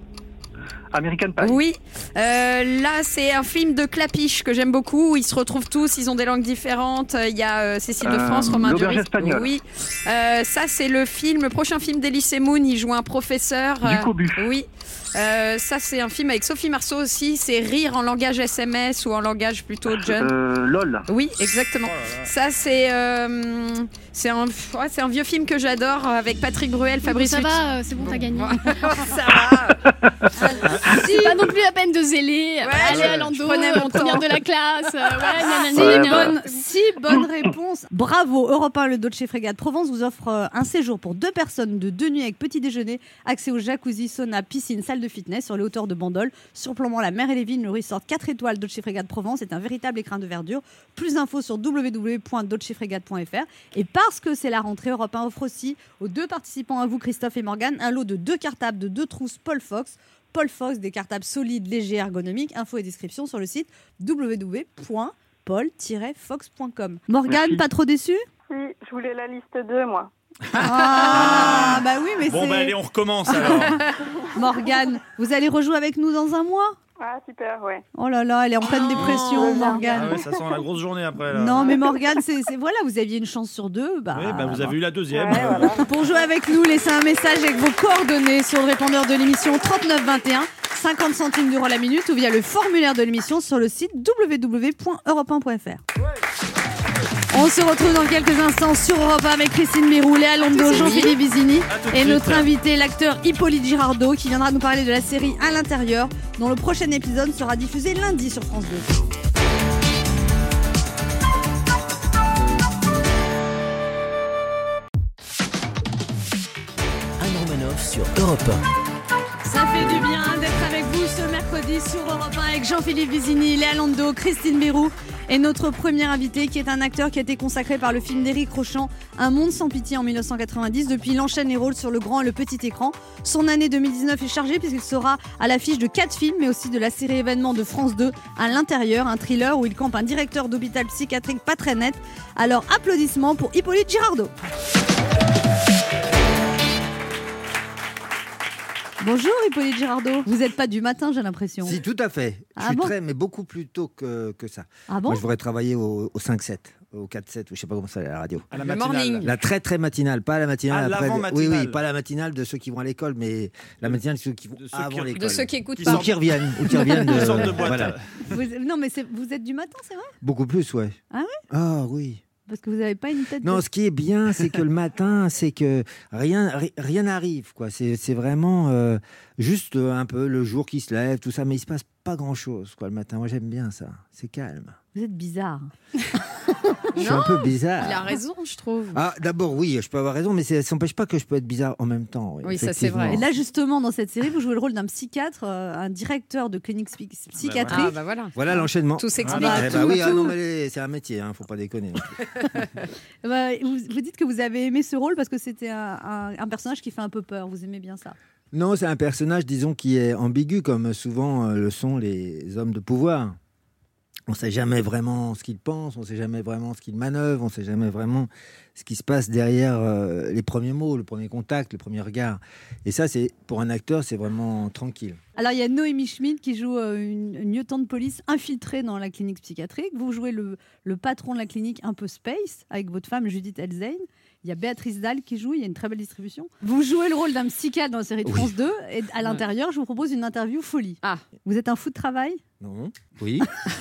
[SPEAKER 7] American Pie.
[SPEAKER 4] Oui. Euh, là, c'est un film de Clapiche que j'aime beaucoup. Où ils se retrouvent tous, ils ont des langues différentes. Il y a euh, Cécile de
[SPEAKER 7] Euh,
[SPEAKER 4] France, Romain
[SPEAKER 7] L'Auberge
[SPEAKER 4] Duris.
[SPEAKER 7] espagnole.
[SPEAKER 4] Oui. Euh, ça, c'est le film, le prochain film d'Elysée Moon. Il joue un professeur.
[SPEAKER 7] Du
[SPEAKER 4] euh,
[SPEAKER 7] Cobu.
[SPEAKER 4] Oui. Euh, ça, c'est un film avec Sophie Marceau aussi. C'est rire en langage S M S ou en langage plutôt jeune.
[SPEAKER 7] Euh, LOL.
[SPEAKER 4] Oui, exactement.
[SPEAKER 3] Oh là là.
[SPEAKER 4] Ça, c'est euh, c'est un, ouais, c'est un vieux film que j'adore avec Patrick Bruel, Fabrice
[SPEAKER 5] ça
[SPEAKER 4] Luc-
[SPEAKER 5] va, euh, c'est bon, t'as gagné.
[SPEAKER 4] Ça va.
[SPEAKER 5] C'est pas non plus la peine de zéler. aller
[SPEAKER 3] ouais,
[SPEAKER 5] à Lando,
[SPEAKER 4] je prenais mon
[SPEAKER 5] euh, première
[SPEAKER 4] temps.
[SPEAKER 5] de la classe. euh, ouais, nanani,
[SPEAKER 2] Six,
[SPEAKER 7] Ouais,
[SPEAKER 5] nanana.
[SPEAKER 7] bah.
[SPEAKER 2] bonnes, six bonnes réponses. Bravo. Europe un, le Dolce Frégate Provence vous offre euh, un séjour pour deux personnes de deux nuits avec petit déjeuner, accès au jacuzzi, sauna, piscine, salle de fitness sur les hauteurs de Bandol, surplombant la mer et les vignes. Le resort quatre étoiles Dolce Frégate Provence est un véritable écrin de verdure. Plus d'infos sur w w w point dolce frégate point f r. Et parce que c'est la rentrée, Europe un offre aussi aux deux participants, à vous Christophe et Morgane, un lot de deux cartables de deux trousses Paul Fox Paul Fox, des cartables solides, légers, ergonomiques. Infos et description sur le site w w w point paul tiret fox point com. Morgane,
[SPEAKER 6] Merci.
[SPEAKER 2] pas trop déçue?
[SPEAKER 6] Si, je voulais la liste deux, moi.
[SPEAKER 2] Ah, bah oui, mais
[SPEAKER 3] Bon,
[SPEAKER 2] c'est...
[SPEAKER 3] bah allez, on recommence alors.
[SPEAKER 2] Morgane, vous allez rejouer avec nous dans un mois?
[SPEAKER 6] Ah, super, ouais.
[SPEAKER 2] Oh là là, elle est en pleine dépression,
[SPEAKER 3] Ah
[SPEAKER 2] Morgane.
[SPEAKER 3] ouais, ça sent la grosse journée après. Là.
[SPEAKER 2] Non, mais Morgane, c'est, c'est- voilà, vous aviez une chance sur deux. Bah,
[SPEAKER 3] Oui, bah, vous avez eu la deuxième.
[SPEAKER 6] Ouais, voilà.
[SPEAKER 2] Pour jouer avec nous, laissez un message avec vos coordonnées sur le répondeur de l'émission trente-neuf vingt et un, cinquante centimes d'euros la minute, ou via le formulaire de l'émission sur le site w w w point europe un point f r. On se retrouve dans quelques instants sur Europe un avec Christine Mérou, Léa Londo, Jean-Philippe Vizini
[SPEAKER 3] À tout de
[SPEAKER 2] et
[SPEAKER 3] suite.
[SPEAKER 2] notre invité, l'acteur Hippolyte Girardot, qui viendra nous parler de la série À l'intérieur, dont le prochain épisode sera diffusé lundi sur France deux.
[SPEAKER 1] Anne Romanoff sur Europe un.
[SPEAKER 2] Ça fait du bien d'être avec vous ce mercredi sur Europe un avec Jean-Philippe Vizini, Léa Londo, Christine Mérou et notre premier invité qui est un acteur qui a été consacré par le film d'Éric Rochant, Un monde sans pitié en mille neuf cent quatre-vingt-dix. Depuis, il enchaîne les rôles sur le grand et le petit écran. Son année deux mille dix-neuf est chargée puisqu'il sera à l'affiche de quatre films mais aussi de la série événement de France deux À l'intérieur, un thriller où il campe un directeur d'hôpital psychiatrique pas très net. Alors applaudissements pour Hippolyte Girardot. Bonjour Hippolyte Girardot. Vous n'êtes pas du matin, j'ai l'impression.
[SPEAKER 8] Si, tout à fait. Je
[SPEAKER 2] Ah
[SPEAKER 8] suis
[SPEAKER 2] bon
[SPEAKER 8] très, mais beaucoup plus tôt que, que ça.
[SPEAKER 2] Ah bon?
[SPEAKER 8] Moi, je voudrais travailler au, au cinq sept, au quatre sept, ou je sais pas comment ça à la radio.
[SPEAKER 3] À la
[SPEAKER 4] Le
[SPEAKER 3] matinale.
[SPEAKER 4] morning.
[SPEAKER 8] La très très matinale, pas la matinale.
[SPEAKER 3] Ah,
[SPEAKER 8] après-
[SPEAKER 3] l'avant-matinale.
[SPEAKER 8] Oui, oui, pas la matinale de ceux qui vont à l'école, mais la matinale de ceux qui vont
[SPEAKER 3] De ceux
[SPEAKER 8] avant
[SPEAKER 3] qui-
[SPEAKER 8] l'école.
[SPEAKER 4] De ceux qui écoutent
[SPEAKER 3] Qui
[SPEAKER 4] pas.
[SPEAKER 8] Ou qui reviennent. Ou qui reviennent de,
[SPEAKER 3] Une sorte de boîte.
[SPEAKER 8] Voilà.
[SPEAKER 2] Vous- non mais c'est- vous êtes du matin, c'est vrai?
[SPEAKER 8] Beaucoup plus, ouais.
[SPEAKER 2] Ah ouais?
[SPEAKER 8] Ah oui.
[SPEAKER 2] Parce que vous n'avez pas une tête
[SPEAKER 8] Non,
[SPEAKER 2] de...
[SPEAKER 8] ce qui est bien, c'est que le matin, c'est que rien ri- rien n'arrive, quoi. C'est c'est vraiment euh, juste euh, un peu le jour qui se lève, tout ça, mais il se passe pas grand-chose, quoi, le matin. Moi, j'aime bien ça. C'est calme.
[SPEAKER 2] Vous êtes bizarre.
[SPEAKER 8] Je suis un peu bizarre.
[SPEAKER 4] Il a raison, je trouve.
[SPEAKER 8] Ah, d'abord, oui, je peux avoir raison, mais ça n'empêche pas que je peux être bizarre en même temps.
[SPEAKER 4] Oui, ça, c'est vrai.
[SPEAKER 2] Et là justement dans cette série, vous jouez le rôle d'un psychiatre, euh, un directeur de clinique psy- psychiatrique.
[SPEAKER 4] Ah bah voilà.
[SPEAKER 8] Voilà l'enchaînement.
[SPEAKER 4] Tout s'explique.
[SPEAKER 2] Ah bah,
[SPEAKER 8] Eh bah
[SPEAKER 2] tout,
[SPEAKER 8] oui, ah
[SPEAKER 2] tout.
[SPEAKER 8] non, mais c'est un métier, hein, faut pas déconner.
[SPEAKER 2] Bah, vous, vous dites que vous avez aimé ce rôle parce que c'était un, un- un personnage qui fait un peu peur. Vous aimez bien ça?
[SPEAKER 8] Non, c'est un personnage, disons, qui est ambigu, comme souvent euh, le sont les hommes de pouvoir. On ne sait jamais vraiment ce qu'ils pensent, on ne sait jamais vraiment ce qu'ils manœuvrent, on ne sait jamais vraiment ce qui se passe derrière euh, les premiers mots, le premier contact, le premier regard. Et ça, c'est pour un acteur, c'est vraiment tranquille.
[SPEAKER 2] Alors il y a Noémie Schmidt qui joue euh, une, une lieutenant de police infiltrée dans la clinique psychiatrique. Vous jouez le, le patron de la clinique un peu space avec votre femme Judith Elzein. Il y a Béatrice Dalle qui joue, il y a une très belle distribution. Vous jouez le rôle d'un psychiatre dans la série de
[SPEAKER 8] Oui.
[SPEAKER 2] France deux et à l'intérieur, je vous propose une interview folie.
[SPEAKER 4] Ah.
[SPEAKER 2] Vous êtes un fou de travail?
[SPEAKER 8] Non? Oui?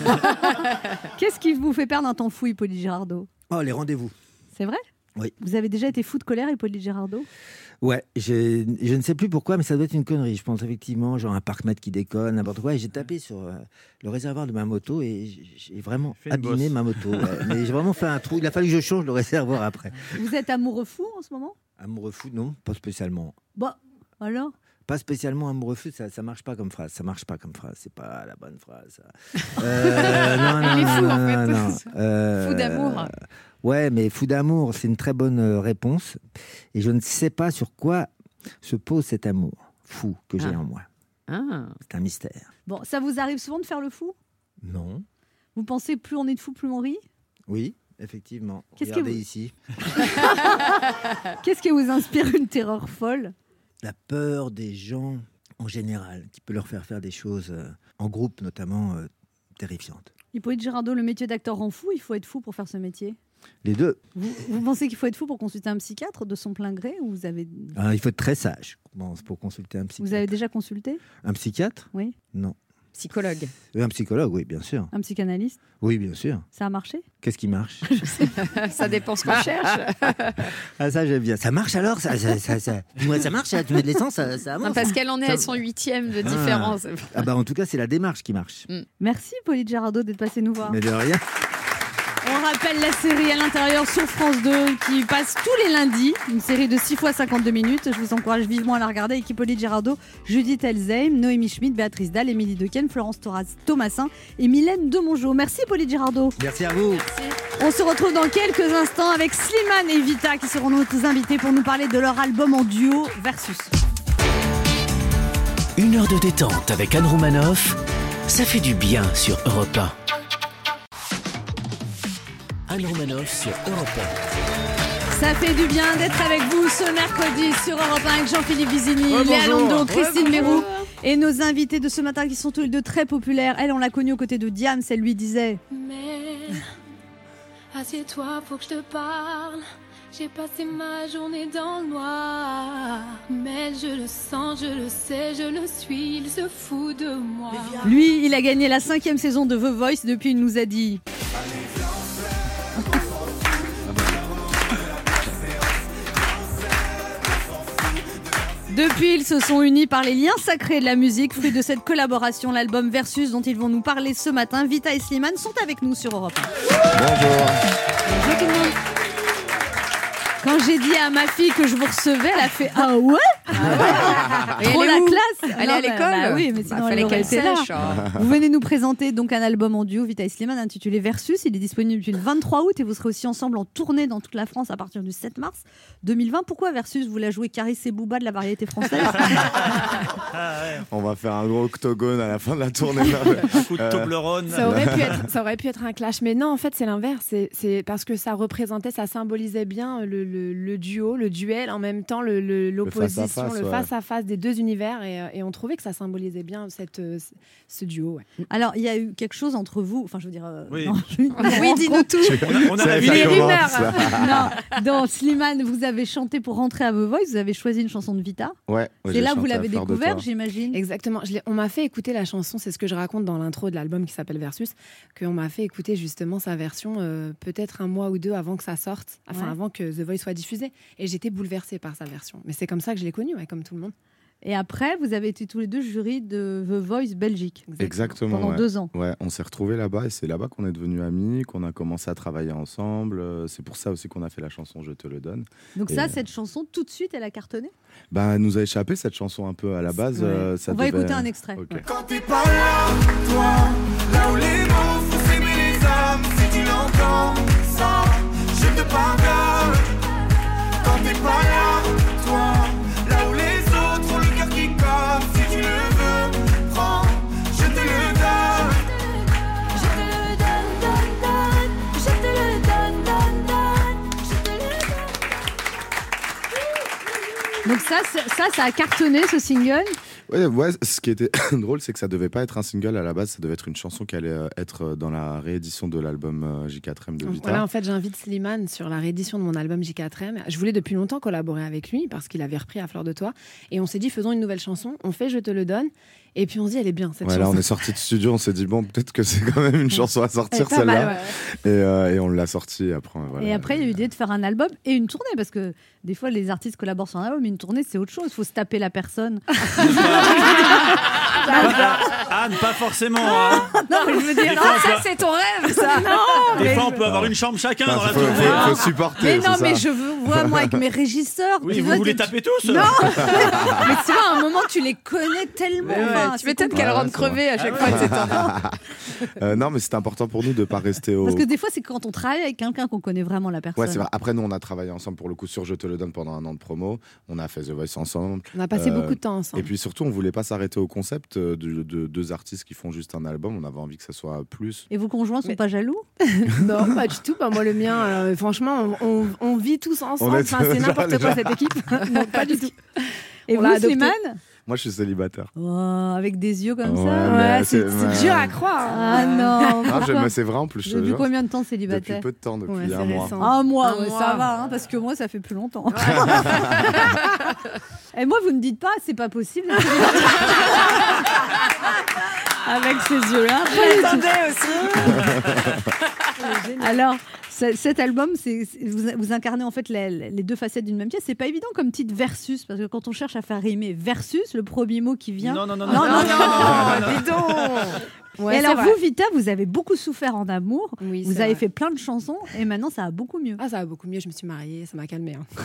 [SPEAKER 2] Qu'est-ce qui vous fait perdre un temps fou, Hippolyte Girardot?
[SPEAKER 8] Oh, les rendez-vous.
[SPEAKER 2] C'est vrai?
[SPEAKER 8] Oui.
[SPEAKER 2] Vous avez déjà été fou de colère, Hippolyte Girardot?
[SPEAKER 8] Ouais, j'ai- je ne sais plus pourquoi, mais ça doit être une connerie. Je pense effectivement, genre un parc-mètre qui déconne, n'importe quoi. Et j'ai tapé sur euh, le réservoir de ma moto et j'ai- j'ai vraiment
[SPEAKER 3] Fait une
[SPEAKER 8] abîmé
[SPEAKER 3] bosse.
[SPEAKER 8] ma moto. ouais. Mais j'ai vraiment fait un trou. Il a fallu que je change le réservoir après.
[SPEAKER 2] Vous êtes amoureux fou en ce moment?
[SPEAKER 8] Amoureux fou, non, pas spécialement.
[SPEAKER 2] Bon, alors?
[SPEAKER 8] Pas spécialement amoureux fou, ça, ça marche pas comme phrase. Ça marche pas comme phrase. C'est pas la bonne phrase. ça. Euh, non, non,
[SPEAKER 4] Il est
[SPEAKER 8] non,
[SPEAKER 4] fou,
[SPEAKER 8] non,
[SPEAKER 4] en fait.
[SPEAKER 8] non, non. Euh,
[SPEAKER 4] Fou d'amour.
[SPEAKER 8] Ouais, mais fou d'amour, c'est une très bonne euh, réponse. Et je ne sais pas sur quoi se pose cet amour fou que j'ai
[SPEAKER 4] Ah.
[SPEAKER 8] en moi.
[SPEAKER 4] Ah.
[SPEAKER 8] C'est un mystère.
[SPEAKER 2] Bon, ça vous arrive souvent de faire le fou?
[SPEAKER 8] Non.
[SPEAKER 2] Vous pensez plus on est de fou, plus on rit?
[SPEAKER 8] Oui, effectivement.
[SPEAKER 2] Qu'est-ce que
[SPEAKER 8] Regardez
[SPEAKER 2] vous-
[SPEAKER 8] ici.
[SPEAKER 2] Qu'est-ce qui vous inspire une terreur folle?
[SPEAKER 8] La peur des gens en général, qui peut leur faire faire des choses euh, en groupe, notamment euh, terrifiantes.
[SPEAKER 2] Hippolyte Girardot, le métier d'acteur rend fou. Il faut être fou pour faire ce métier.
[SPEAKER 8] Les deux.
[SPEAKER 2] Vous, vous pensez qu'il faut être fou pour consulter un psychiatre de son plein gré ou vous avez,
[SPEAKER 8] Ah, il faut être très sage bon, pour consulter un psychiatre.
[SPEAKER 2] vous avez déjà consulté?
[SPEAKER 8] Un psychiatre?
[SPEAKER 2] Oui.
[SPEAKER 8] Non.
[SPEAKER 4] Psychologue.
[SPEAKER 8] Euh, Un psychologue, oui, bien sûr.
[SPEAKER 2] Un psychanalyste?
[SPEAKER 8] Oui, bien sûr.
[SPEAKER 2] Ça a marché?
[SPEAKER 8] Qu'est-ce qui marche?
[SPEAKER 4] Ça dépend ce qu'on cherche.
[SPEAKER 8] Ah, ça, j'aime bien. Ça marche alors ça, ça, ça, ça... Dis-moi, ça marche, ça Tu mets de l'essence, ça, ça avance
[SPEAKER 4] Non, parce qu'elle en est
[SPEAKER 8] Ça-
[SPEAKER 4] à son huitième de
[SPEAKER 8] Ah.
[SPEAKER 4] différence.
[SPEAKER 8] Ah bah, en tout cas, c'est la démarche qui marche.
[SPEAKER 2] Merci Hippolyte Girardot d'être passé nous voir.
[SPEAKER 8] Mais de rien.
[SPEAKER 2] On rappelle la série À l'intérieur sur France deux qui passe tous les lundis. Une série de six fois cinquante-deux minutes. Je vous encourage vivement à la regarder avec Hippolyte Girardot, Judith Elzeim, Noémie Schmidt, Béatrice Dalle, Émilie Dequesne, Florence Thoras- Thomassin et Mylène Demongeau. Merci Hippolyte Girardot.
[SPEAKER 8] Merci à vous.
[SPEAKER 2] On se retrouve dans quelques instants avec Slimane et Vita qui seront nos invités pour nous parler de leur album en duo Versus.
[SPEAKER 1] Une heure de détente avec Anne Romanoff, ça fait du bien sur Europe un. Anne Romanoff sur Europe un.
[SPEAKER 2] Ça fait du bien d'être avec vous ce mercredi sur Europe un avec Jean-Philippe Vizini,
[SPEAKER 3] Ouais,
[SPEAKER 2] Léa
[SPEAKER 3] bonjour.
[SPEAKER 2] Landau, Christine
[SPEAKER 3] Ouais,
[SPEAKER 2] Mérou et nos invités de ce matin qui sont tous les deux très populaires. Elle, on l'a connue aux côtés de Diams, elle lui disait
[SPEAKER 9] Mais assieds-toi, faut que je te parle. J'ai passé ma journée dans le noir. Mais je le sens, je le sais, je le suis, il se fout de moi.
[SPEAKER 2] Lui, il a gagné la cinquième saison de The Voice. Depuis, il nous a dit Depuis, ils se sont unis par les liens sacrés de la musique, fruit de cette collaboration, l'album Versus, dont ils vont nous parler ce matin. Vita et Slimane sont avec nous sur Europe un.
[SPEAKER 10] Bonjour.
[SPEAKER 2] Bonjour tout le monde. Quand j'ai dit à ma fille que je vous recevais, elle a fait ah ouais, ah ouais. Trop
[SPEAKER 4] elle est
[SPEAKER 2] la
[SPEAKER 4] où
[SPEAKER 2] classe.
[SPEAKER 4] Elle est
[SPEAKER 2] Non,
[SPEAKER 4] à
[SPEAKER 2] bah,
[SPEAKER 4] l'école
[SPEAKER 2] bah oui, mais
[SPEAKER 4] Bah,
[SPEAKER 2] sinon
[SPEAKER 4] fallait
[SPEAKER 2] elle aurait
[SPEAKER 4] qu'elle
[SPEAKER 2] été là.
[SPEAKER 4] sèche, hein.
[SPEAKER 2] Vous venez nous présenter donc un album en duo, Vita et Slimane, intitulé Versus. Il est disponible depuis le vingt-trois août et vous serez aussi ensemble en tournée dans toute la France à partir du sept mars deux mille vingt. Pourquoi Versus? Vous la jouez Caris et Booba de la variété française?
[SPEAKER 10] On va faire un gros octogone à la fin de la tournée.
[SPEAKER 3] Un coup de Toblerone.
[SPEAKER 11] Ça aurait, pu être, ça aurait pu être un clash, mais non, en fait, c'est l'inverse. C'est, c'est parce que ça représentait, ça symbolisait bien le, le, le duo, le duel, en même temps le, le, l'opposition, le face-à-face, le face-à-face ouais. des deux univers. Et, et on trouvait que ça symbolisait bien cette, ce duo. Ouais.
[SPEAKER 2] Alors, il y a eu quelque chose entre vous, enfin, je veux dire. Euh,
[SPEAKER 3] oui,
[SPEAKER 2] non, oui dis-nous tout.
[SPEAKER 3] On a, on a la
[SPEAKER 2] les rumeurs. Non, dans Slimane, vous avez chanté pour rentrer à The Voice, vous avez choisi une chanson de Vita.
[SPEAKER 10] Ouais. ouais
[SPEAKER 2] c'est là que vous l'avez découvert, j'imagine.
[SPEAKER 11] Exactement. Je on m'a fait écouter la chanson, c'est ce que je raconte dans l'intro de l'album qui s'appelle Versus, qu'on m'a fait écouter justement sa version euh, peut-être un mois ou deux avant que ça sorte, enfin ouais. avant que The Voice soit diffusé. Et j'étais bouleversée par sa version. Mais c'est comme ça que je l'ai connue, ouais, comme tout le monde.
[SPEAKER 2] Et après, vous avez été tous les deux jury de The Voice Belgique.
[SPEAKER 10] Exactement.
[SPEAKER 2] Pendant
[SPEAKER 10] ouais.
[SPEAKER 2] deux ans.
[SPEAKER 10] Ouais, on s'est retrouvés là-bas et c'est là-bas qu'on est devenus amis, qu'on a commencé à travailler ensemble. C'est pour ça aussi qu'on a fait la chanson Je te le donne.
[SPEAKER 2] Donc
[SPEAKER 10] et
[SPEAKER 2] ça,
[SPEAKER 10] euh...
[SPEAKER 2] cette chanson, tout de suite, elle a cartonné?
[SPEAKER 10] Bah, elle nous a échappé cette chanson un peu à la base.
[SPEAKER 2] Ouais.
[SPEAKER 10] Euh, ça
[SPEAKER 2] on va
[SPEAKER 10] devait...
[SPEAKER 2] écouter un extrait.
[SPEAKER 10] Okay.
[SPEAKER 2] Ouais.
[SPEAKER 12] Quand t'es pas là, toi, là où les mots font s'aimer les âmes, si tu l'entends, ça, je te pardonne. Quand t'es pas là, toi, là où les autres ont le cœur qui colle, si tu le veux, prends, je te le donne.
[SPEAKER 9] Je te le donne, donne, donne. Je te le donne, donne, donne. Je te le donne.
[SPEAKER 2] Donc ça, ça, ça a cartonné ce single.
[SPEAKER 10] Ouais, ouais, ce qui était drôle, c'est que ça devait pas être un single à la base, ça devait être une chanson qui allait être dans la réédition de l'album J quatre M de Vita.
[SPEAKER 11] Voilà, en fait, j'invite Slimane sur la réédition de mon album J quatre M. Je voulais depuis longtemps collaborer avec lui parce qu'il avait repris À Fleur de Toi. Et on s'est dit, faisons une nouvelle chanson. On fait Je te le donne. Et puis on se dit, elle est bien cette
[SPEAKER 10] ouais,
[SPEAKER 11] chanson.
[SPEAKER 10] Là, on est sorti de studio, on s'est dit, bon, peut-être que c'est quand même une chanson à sortir celle-là. Mal, ouais. et, euh, et on l'a sortie après. Voilà.
[SPEAKER 2] Et après, il y a eu l'idée de faire un album et une tournée parce que des fois, les artistes collaborent sur un album, mais une tournée, c'est autre chose. Il faut se taper la personne.
[SPEAKER 3] Anne, pas forcément. Hein.
[SPEAKER 2] Non, mais je veux dire,
[SPEAKER 4] ah, ça, c'est ton rêve, ça.
[SPEAKER 2] Non,
[SPEAKER 3] des
[SPEAKER 2] mais
[SPEAKER 3] fois, on
[SPEAKER 2] je...
[SPEAKER 3] peut avoir une chambre chacun
[SPEAKER 10] enfin,
[SPEAKER 3] dans la
[SPEAKER 10] faut,
[SPEAKER 3] tournée.
[SPEAKER 10] Faut, faut supporter.
[SPEAKER 2] Mais non,
[SPEAKER 10] c'est
[SPEAKER 2] mais
[SPEAKER 10] ça.
[SPEAKER 2] je veux voir, moi, avec mes régisseurs.
[SPEAKER 3] Oui,
[SPEAKER 2] tu
[SPEAKER 3] vous
[SPEAKER 2] vois,
[SPEAKER 3] voulez
[SPEAKER 2] tu...
[SPEAKER 3] taper tous?
[SPEAKER 2] Non. Mais tu vois, à un moment, tu les connais tellement.
[SPEAKER 4] Ouais,
[SPEAKER 2] enfin,
[SPEAKER 4] tu m'étonnes qu'elle rentre crevée à chaque
[SPEAKER 3] ah,
[SPEAKER 4] fois de ces temps.
[SPEAKER 10] euh, non, mais c'est important pour nous de ne pas rester au.
[SPEAKER 2] Parce que des fois, c'est quand on travaille avec quelqu'un qu'on connaît vraiment la personne.
[SPEAKER 10] Ouais, c'est vrai. Après, nous, on a travaillé ensemble pour le coup sur Je te le donne pendant un an de promo. On a fait The Voice ensemble.
[SPEAKER 11] On a passé
[SPEAKER 10] euh,
[SPEAKER 11] beaucoup de temps ensemble.
[SPEAKER 10] Et puis surtout, on voulait pas s'arrêter au concept de, de, de deux artistes qui font juste un album. On avait envie que ça soit plus.
[SPEAKER 2] Et vos conjoints sont
[SPEAKER 11] mais...
[SPEAKER 2] pas jaloux?
[SPEAKER 11] Non, pas du tout. Bah, moi, le mien, euh, franchement, on, on, on vit tous ensemble. Enfin, c'est n'importe quoi
[SPEAKER 10] déjà.
[SPEAKER 11] Cette équipe. Non, pas du tout.
[SPEAKER 2] Et
[SPEAKER 11] on
[SPEAKER 2] vous, Slimane?
[SPEAKER 10] Moi, je suis célibataire.
[SPEAKER 2] Oh, avec des yeux comme
[SPEAKER 10] ouais,
[SPEAKER 2] ça.
[SPEAKER 11] Ouais, c'est, c'est, c'est dur à croire.
[SPEAKER 2] Ah non.
[SPEAKER 10] non je, mais c'est vrai en plus. Je
[SPEAKER 2] depuis combien de temps célibataire?
[SPEAKER 10] Depuis peu de temps, depuis
[SPEAKER 11] ouais,
[SPEAKER 10] un mois.
[SPEAKER 11] Récent.
[SPEAKER 2] Un mois,
[SPEAKER 11] un
[SPEAKER 2] ouais,
[SPEAKER 11] mois.
[SPEAKER 2] Ça va, hein, parce que moi, ça fait plus longtemps. Et moi, vous ne dites pas, c'est pas possible. Avec ces yeux-là.
[SPEAKER 4] J'attendais aussi.
[SPEAKER 2] Alors, cet album, c'est, c'est, vous, vous incarnez en fait les, les deux facettes d'une même pièce. C'est pas évident comme titre versus, parce que quand on cherche à faire rimer versus, le premier mot qui vient.
[SPEAKER 3] Non, non, non,
[SPEAKER 2] non,
[SPEAKER 3] non,
[SPEAKER 2] non,
[SPEAKER 3] non,
[SPEAKER 2] non,
[SPEAKER 3] non,
[SPEAKER 4] dis donc.
[SPEAKER 11] Ouais,
[SPEAKER 2] et alors,
[SPEAKER 11] c'est
[SPEAKER 2] vous,
[SPEAKER 11] vrai.
[SPEAKER 2] Vita, vous avez beaucoup souffert en amour.
[SPEAKER 11] Oui,
[SPEAKER 2] vous
[SPEAKER 11] c'est
[SPEAKER 2] avez
[SPEAKER 11] vrai.
[SPEAKER 2] fait plein de chansons et maintenant, ça va beaucoup mieux.
[SPEAKER 11] Ah, ça va beaucoup mieux. Je me suis mariée, ça m'a calmée. Hein.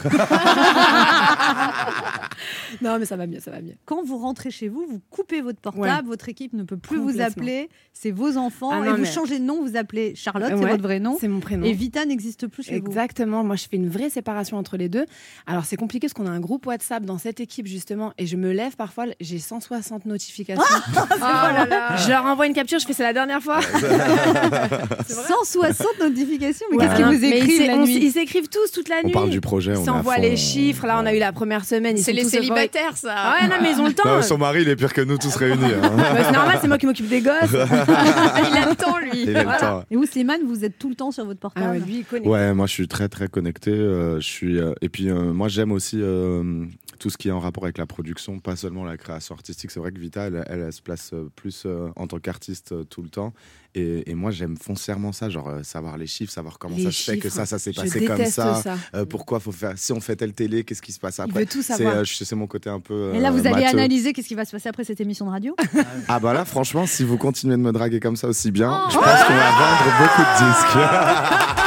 [SPEAKER 11] Non, mais ça va mieux, ça va mieux.
[SPEAKER 2] Quand vous rentrez chez vous, vous coupez votre portable,
[SPEAKER 11] Ouais.
[SPEAKER 2] votre équipe ne peut plus vous
[SPEAKER 11] Complètement.
[SPEAKER 2] appeler, c'est vos enfants,
[SPEAKER 11] Ah
[SPEAKER 2] et
[SPEAKER 11] non,
[SPEAKER 2] vous
[SPEAKER 11] mais-
[SPEAKER 2] changez de nom, vous appelez Charlotte, c'est
[SPEAKER 11] Ouais,
[SPEAKER 2] votre vrai nom.
[SPEAKER 11] C'est mon prénom.
[SPEAKER 2] Et Vita n'existe plus chez
[SPEAKER 11] Exactement. Moi, je fais une vraie séparation entre les deux. Alors, c'est compliqué parce qu'on a un groupe WhatsApp dans cette équipe, justement, et je me lève parfois, j'ai cent soixante notifications.
[SPEAKER 2] Oh là là.
[SPEAKER 11] Je leur envoie une capture, je fais c'est la dernière fois.
[SPEAKER 2] cent soixante notifications, mais
[SPEAKER 11] Ouais.
[SPEAKER 2] qu'est-ce qu'ils vous
[SPEAKER 11] Mais ils
[SPEAKER 2] écrivent
[SPEAKER 11] s'é-
[SPEAKER 2] la
[SPEAKER 11] on
[SPEAKER 2] nuit
[SPEAKER 11] s- Ils s'écrivent tous toute la
[SPEAKER 10] On
[SPEAKER 11] nuit.
[SPEAKER 10] parle du projet, on
[SPEAKER 11] Ils
[SPEAKER 10] est à
[SPEAKER 11] s'envoient
[SPEAKER 10] fond.
[SPEAKER 11] les chiffres. Là, on a eu la première semaine. ils
[SPEAKER 4] C'est
[SPEAKER 11] sont
[SPEAKER 4] les
[SPEAKER 11] tous euphoriques.
[SPEAKER 4] célibataires, ça.
[SPEAKER 11] Ah ouais, non, mais ils ont le temps.
[SPEAKER 10] Non, son mari, il est pire que nous tous réunis. hein.
[SPEAKER 11] Bah, c'est normal, c'est moi qui m'occupe des gosses.
[SPEAKER 4] Il a le temps, lui.
[SPEAKER 10] Il a le temps.
[SPEAKER 2] Et vous, Slimane, vous êtes tout le temps sur votre portable.
[SPEAKER 11] Ah ouais, lui, il connaît.
[SPEAKER 10] Ouais, moi je suis très très connecté. euh, je suis euh, et puis euh, moi j'aime aussi euh, tout ce qui est en rapport avec la production, pas seulement la création artistique. C'est vrai que Vita, elle, elle, elle se place euh, plus euh, en tant qu'artiste euh, tout le temps. Et, et moi j'aime foncièrement ça, genre euh, savoir les chiffres, savoir comment
[SPEAKER 11] Les
[SPEAKER 10] ça se fait que
[SPEAKER 11] chiffres,
[SPEAKER 10] ça, ça s'est
[SPEAKER 11] je
[SPEAKER 10] passé comme
[SPEAKER 11] déteste
[SPEAKER 10] ça.
[SPEAKER 11] ça.
[SPEAKER 10] Euh, pourquoi faut faire si on fait telle télé, qu'est-ce qui se passe après.
[SPEAKER 11] veut tout
[SPEAKER 10] C'est,
[SPEAKER 11] savoir.
[SPEAKER 10] euh, je- c'est mon côté un peu.
[SPEAKER 2] Et là,
[SPEAKER 10] euh,
[SPEAKER 2] vous allez
[SPEAKER 10] matheux.
[SPEAKER 2] analyser qu'est-ce qui va se passer après cette émission de radio.
[SPEAKER 10] Ah bah là, franchement, si vous continuez de me draguer comme ça aussi bien,
[SPEAKER 2] Oh.
[SPEAKER 10] je pense qu'on va vendre beaucoup de disques.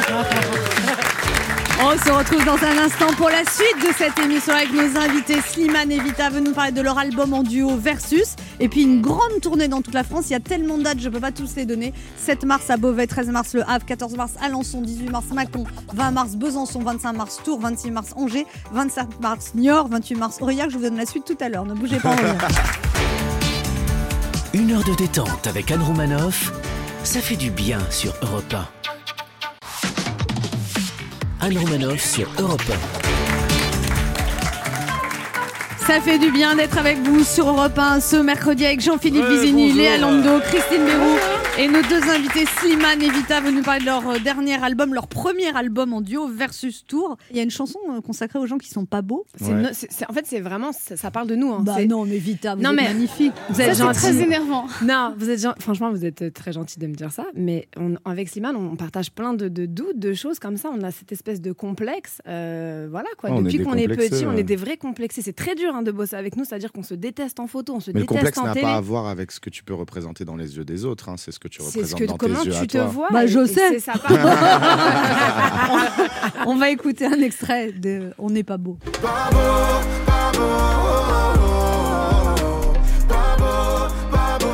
[SPEAKER 2] On se retrouve dans un instant pour la suite de cette émission avec nos invités Slimane et Vita veulent nous parler de leur album en duo Versus et puis une grande tournée dans toute la France. Il y a tellement de dates, je ne peux pas tous les donner. sept mars à Beauvais, treize mars Le Havre, quatorze mars Alençon, dix-huit mars Mâcon, vingt mars Besançon, vingt-cinq mars Tours, vingt-six mars Angers, vingt-sept mars Niort, vingt-huit mars Aurillac. Je vous donne la suite tout à l'heure, ne bougez pas. En revient.
[SPEAKER 1] Une heure de détente avec Anne Romanoff, ça fait du bien sur Europe un. Anne Romanoff sur Europe un.
[SPEAKER 2] Ça fait du bien d'être avec vous sur Europe un ce mercredi avec Jean-Philippe
[SPEAKER 3] Ouais,
[SPEAKER 2] Vizini,
[SPEAKER 3] bonjour.
[SPEAKER 2] Léa Lando, Christine Bérou et nos deux invités Slimane et Vita veulent nous parler de leur euh, dernier album, leur premier album en duo Versus Tour. Il y a une chanson euh, consacrée aux gens qui sont pas beaux.
[SPEAKER 11] C'est
[SPEAKER 10] Ouais.
[SPEAKER 11] no- c'est- c'est- en fait, c'est vraiment, ça, ça parle de nous. Hein.
[SPEAKER 2] Bah
[SPEAKER 11] C'est-
[SPEAKER 2] non, mais Vita, vous
[SPEAKER 11] Non,
[SPEAKER 2] êtes
[SPEAKER 11] mais-
[SPEAKER 2] magnifique.
[SPEAKER 11] Vous
[SPEAKER 5] Ça,
[SPEAKER 11] êtes
[SPEAKER 5] c'est
[SPEAKER 11] gentil.
[SPEAKER 5] très énervant.
[SPEAKER 11] Non, vous êtes gen- franchement, vous êtes très gentil de me dire ça. Mais on- avec Slimane, on partage plein de, de doutes, de choses comme ça. On a cette espèce de complexe. euh, voilà quoi.
[SPEAKER 10] Ouais, on
[SPEAKER 11] Depuis
[SPEAKER 10] est
[SPEAKER 11] qu'on est
[SPEAKER 10] décomplexés,
[SPEAKER 11] petit, on
[SPEAKER 10] ouais.
[SPEAKER 11] est des vrais complexés. C'est très dur hein, de bosser avec nous. C'est-à-dire qu'on se déteste en photo, on se
[SPEAKER 10] Mais le
[SPEAKER 11] déteste
[SPEAKER 10] complexe
[SPEAKER 11] en
[SPEAKER 10] n'a
[SPEAKER 11] télé.
[SPEAKER 10] pas à voir avec ce que tu peux représenter dans les yeux des autres. hein. C'est ce que tu
[SPEAKER 11] C'est ce
[SPEAKER 10] représentes
[SPEAKER 11] que
[SPEAKER 10] dans
[SPEAKER 11] comment
[SPEAKER 10] tes yeux à
[SPEAKER 11] tu te
[SPEAKER 10] toi.
[SPEAKER 11] vois.
[SPEAKER 2] Bah,
[SPEAKER 11] et-
[SPEAKER 2] je
[SPEAKER 11] et
[SPEAKER 2] sais.
[SPEAKER 11] c'est ça, pardon.
[SPEAKER 2] On va écouter un extrait de On n'est pas beau.
[SPEAKER 12] Pas beau, pas beau, pas beau, pas beau,